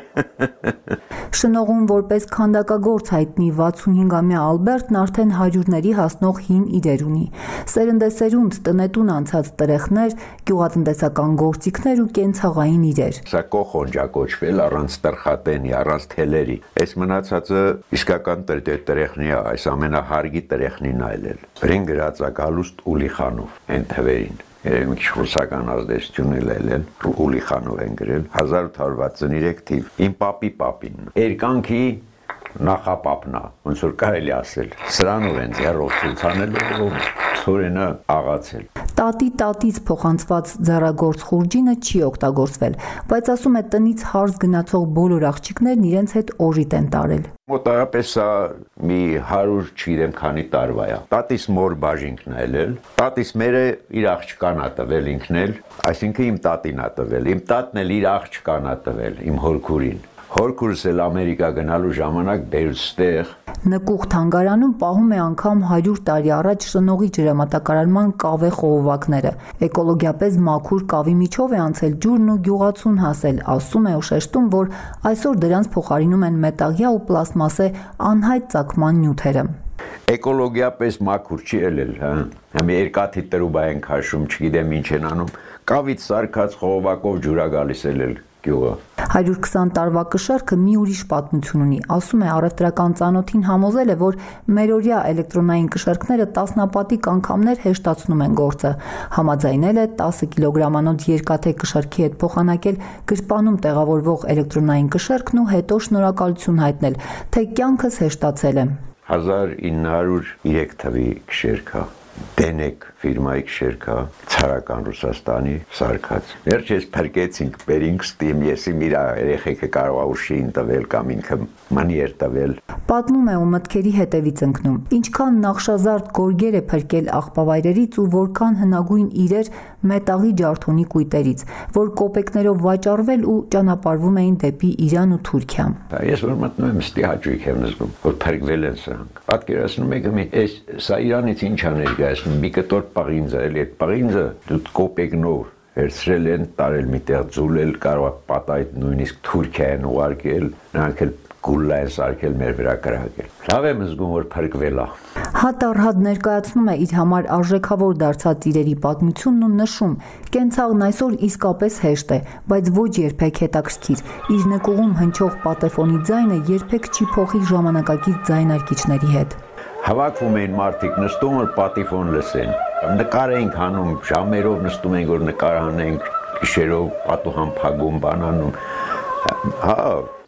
Շնողում որպես քանդակագործ հայտնի վաթսունհինգամյա Ալբերտն արդեն հարյուրների հասնող հին իրեր ունի։ Սերնդեսերունդ տնետուն անցած տրեխներ, գյուղատնտեսական գործիքներ ու կենցաղային իրեր։ Սա կոխոնջ է կոչվել առանց տրխատենի, առանց թելերի։ Այս մնացածը իսկական տրեխնի է, այս ամենահարգի տրեխնին այլել։ Վրին գրած է Գալուստ Ուլիխանով, այն թվերին։ Երևի մի քիչ ռուսական ազդեցություն էլ ելել, Ուլիխանով են գրել, հազար ութ հարյուր վաթսուններեք թիվ, իմ պապի պապին, երկանքի նախապապնա, ոնց որ կարելի ասել, սրանով են ձեռով ցուցանելու, ցորենը աղացել։ Տատի տատից փոխանցված ձեռագործ խուրջինը չի օգտագործվել, բայց ասում է տնից հարս գնացող բոլոր աղջիկներն իրենց հետ օժիտ են տարել։ Մոտարապես սա մի հարյուր չգիտեմ քանի տարվա է։ Տատիս մոր բաժինքն է ելել, տատիս մերը իր աղջկան ա տվել ինքն էլ, այսինքն իմ տատին ա տվել, իմ տատն էլ իր աղջկան ա տվել, իմ հորքուրին։ Հորքուրս էլ Ամերիկա գնալու ժամանակ բերուց ստեղ։ Նկուղ թանգարանում պահում է անգամ հարյուր տարի առաջ Շնողի ջրամատակարարման կավե խողովակները։ Էկոլոգիապես մաքուր կավի միջով է անցել ջուրն ու գյուղացուն հասել, ասում է ու շեշտում, որ այսօր դրանց փոխարինում են մետաղյա ու պլաստմասե անհայտ ծագման նյութերը։ Էկոլոգիապես մաքուր չի ելել, հա։ Համի երկաթի տրուբա են քաշում, չգիտեմ ինչ են անում։ Կավից սարքած խողովակով ջուր ա գալիս ելել գյուղը։ հարյուր քսան տարվա կշարքը մի ուրիշ պատմություն ունի, ասում է առևտրական ծանոթին համոզել է, որ մերօրյա էլեկտրոնային կշարքները տասնապատիկ անգամներ հեշտացնում են գործը, համաձայնել է տասը կիլոգրամանոց երկաթե կշարքի հետ փոխանակել գրպանում տեղավորվող էլեկտրոնային կշարքն ու հետո շնորհակալություն հայտնել, թե կյանքս հեշտացել է։ հազար ինը հարյուր երեք թվի կշերքա Դենեկ ֆիրմայի կշերքա ցարական Ռուսաստանի սարքած։ Վերջես փրկեցինք, բերինք ստիմ, եսի միրա երեխեքը կարող է ուշին տվել կամ ինքը մանիեր տվել։ Պատմում է ու մտքերի հետևից ընկնում։ Ինչքան նախշազարդ գորգեր է փրկել աղբավայրերից ու որքան հնագույն իրեր մետաղի ջարդոնի կույտերից, որ կոպեկներով վաճառվել ու ճանապարհվում էին դեպի Իրան ու Թուրքիա։ Ես որ մտնում եմ ստի հաճույք եմ զգում, որ փրկվել են սրանք։ Պատկերացնում եք մի այս սա Իրանից ինչ ա ներկայացնում, մի կտոր պաղինձ էլի, այդ պաղինձը դու կոպեկնով վերցրել են, տարել միտեղ ձուլել, կարող է պատայդ նույնիսկ Թուրքիա են ուղարկել, նրանք էլ գուլլա են սարքել մեր վրա կրակել։ Լավ եմ զգում, որ փրկվել է։ Հատ առ հատ ներկայացնում է իր համար արժեքավոր դարձած իրերի պատմությունն ու նշում. կենցաղն այսօր իսկապես հեշտ է, բայց ոչ երբեք հետաքրքիր։ Իր նկուղում հնչող պատեֆոնի ձայնը երբեք չի փոխի ժամանակակից ձայնարկիչների հետ։ Հավաքվում էին մարդիկ, նստում որ պատիֆոն լսեն, նկար էինք հանում, ժամերով նստում ենք, որ նկար հանենք, գիշերով պատուհան փակում, բան անում։ Հա,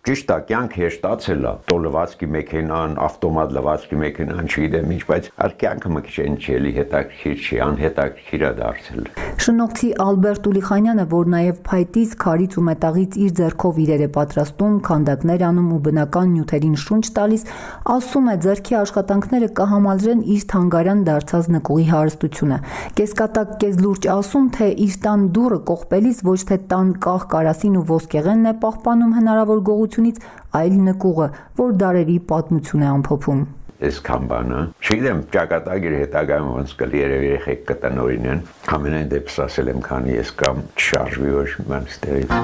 Ճիշտ է, կյանք հեշտացել է, տո լվացքի մեքենան, ավտոմատ լվացքի մեքենան, չգիտեմ ինչ, բայց այլ կյանքը մի քիչ են չի, հետաքրքիր չի, անհետաքրքիր է դարձել։ Շնորհցի Ալբերտ Ուլիխանյանը, որ նաև փայտից, քարից ու մետաղից իր ձեռքով իրեր է պատրաստում, քանդակներ անում ու բնական նյութերին շունչ տալիս, ասում է, ձեռքի աշխատանքները կհամալրեն իր թանգարան դարձած նկուղի հարստությունը։ Կեսկատակ կես լուրջ ասում, թե իր տան դուռը կողպելիս ոչ թե տան կախ կարասին ու ոսկեղենն է պահպանում հնարավոր գողությունից, այլ նկուղը, որ դարերի պատմություն է ամփոփում։ Այսքան բանը, չգիտեմ, ճակատագիր հետագայում ոնց կլի երևի երեխեք կտնօրինեն, ամենայն դեպս ասել եմ, քանի ես կամ չշարժվի ոչ մի բան ստերից։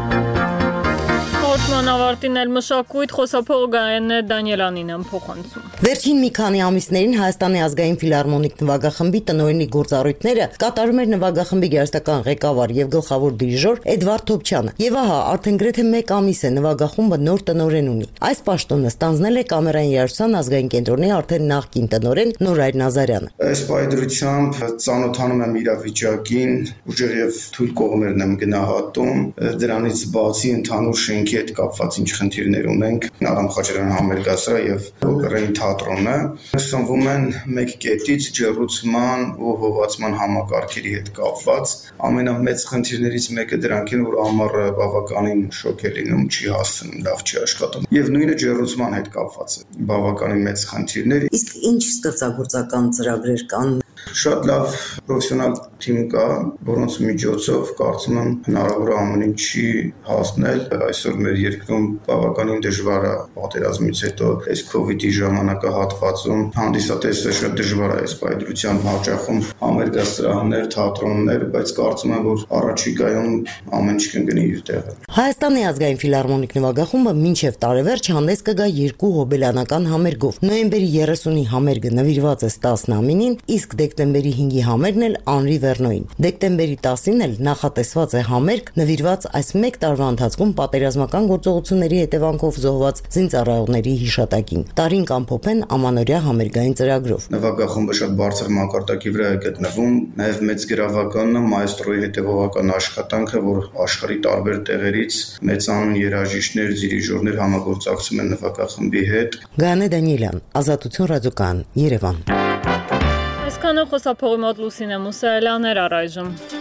Հորտման ավարտին էլ մշակույթ խոսափող Գայանե Դանիելյանին եմ փոխանցում։ Վերջին մի քանի ամիսներին Հայաստանի ազգային ֆիլհարմոնիկ նվագախմբի տնօրենի գործառույթները կատարում էր նվագախմբի գերստական ղեկավար եւ գլխավոր դիրիժոր Էդվարդ Թոփչյանը։ Եվ ահա, արդեն գրեթե մեկ ամիս է նվագախումբը նոր տնօրեն ունի։ Այս պաշտոնը ստանձնել է Կամերային երաժշտության ազգային կենտրոնի արդեն նախկին տնօրեն Նորայր Նազարյանը։ Այս պայծրությամբ ծանոթանում եմ իրավիճակին, ուժեղ եւ թույլ կողմերն եմ գնահատում, դրանից բացի ընդհանուր շենքի հետ կապված ինչ խնդիրներ ունենք, Ադամ Խաչատրյան համերգասրահ եւ օպերային թատրոնը սնվում են մեկ կետից ջեռուցման ու հովացման համակարգերի հետ կապված։ Ամենամեծ խնդիրներից մեկը դրանք են, որ ամառը բավականին շոկ է լինում, չի հասցնում, լավ չի աշխատում։ Եվ նույնը ջեռուցման հետ կապված է բավականին մեծ խնդիրներ։ Իսկ ինչ ստեղծագործական ծրագրեր կան։ Շատ լավ պրոֆեսիոնալ թիմ կա, որոնց միջոցով կարծում եմ հնարավոր է ամեն ինչի հասնել։ Այսօր մեր երկրում բավականին դժվար է պատերազմից հետո այս քովիդի ժամանակահատվածում հանդիսատեսը շատ դժվար է այս պայծրությամբ հաճախում համերգասրահներ, թատրոններ, բայց կարծում եմ, որ առաջիկայում ամեն ինչ կընկնի իր տեղը։ Հայաստանի ազգային ֆիլհարմոնիկ նվագախումբը մինչև տարեվերջ հանդես կգա երկու հոբելյանական համերգով։ Նոյեմբերի երեսունի համերգը նվիրված է Ստասն Ամինին, իսկ դեկտեմբերի հինգի համերգն էլ Անրի Վերնոյին։ Դեկտեմբերի տասին էլ նախատեսված է համերգ նվիրված այս մեկ տարվա ընթացքում պատերազմական գործողությունների հետևանքով զոհված զինծառայողների հիշատակին։ Տարին կամփոփեն ամանորյա համերգային ծրագրով։ Նվագախումբը շատ բարձր մակարդակի վրա է գտնվում, նաև մեծ գրավականն է մայստրոյի հետևողական աշխատանքը, որ աշխարհի տարբեր տեղերից մեծանուն երաժիշտներ, դիրիժորներ համագործակցում են նվագախմբի հետ։ Գայանե Դանիելյան, Ազատություն ռադիոկայան, Երևան։ Այսքանը խոսափողի մոտ Լուսինե Մուսայելյան էր առայժմ։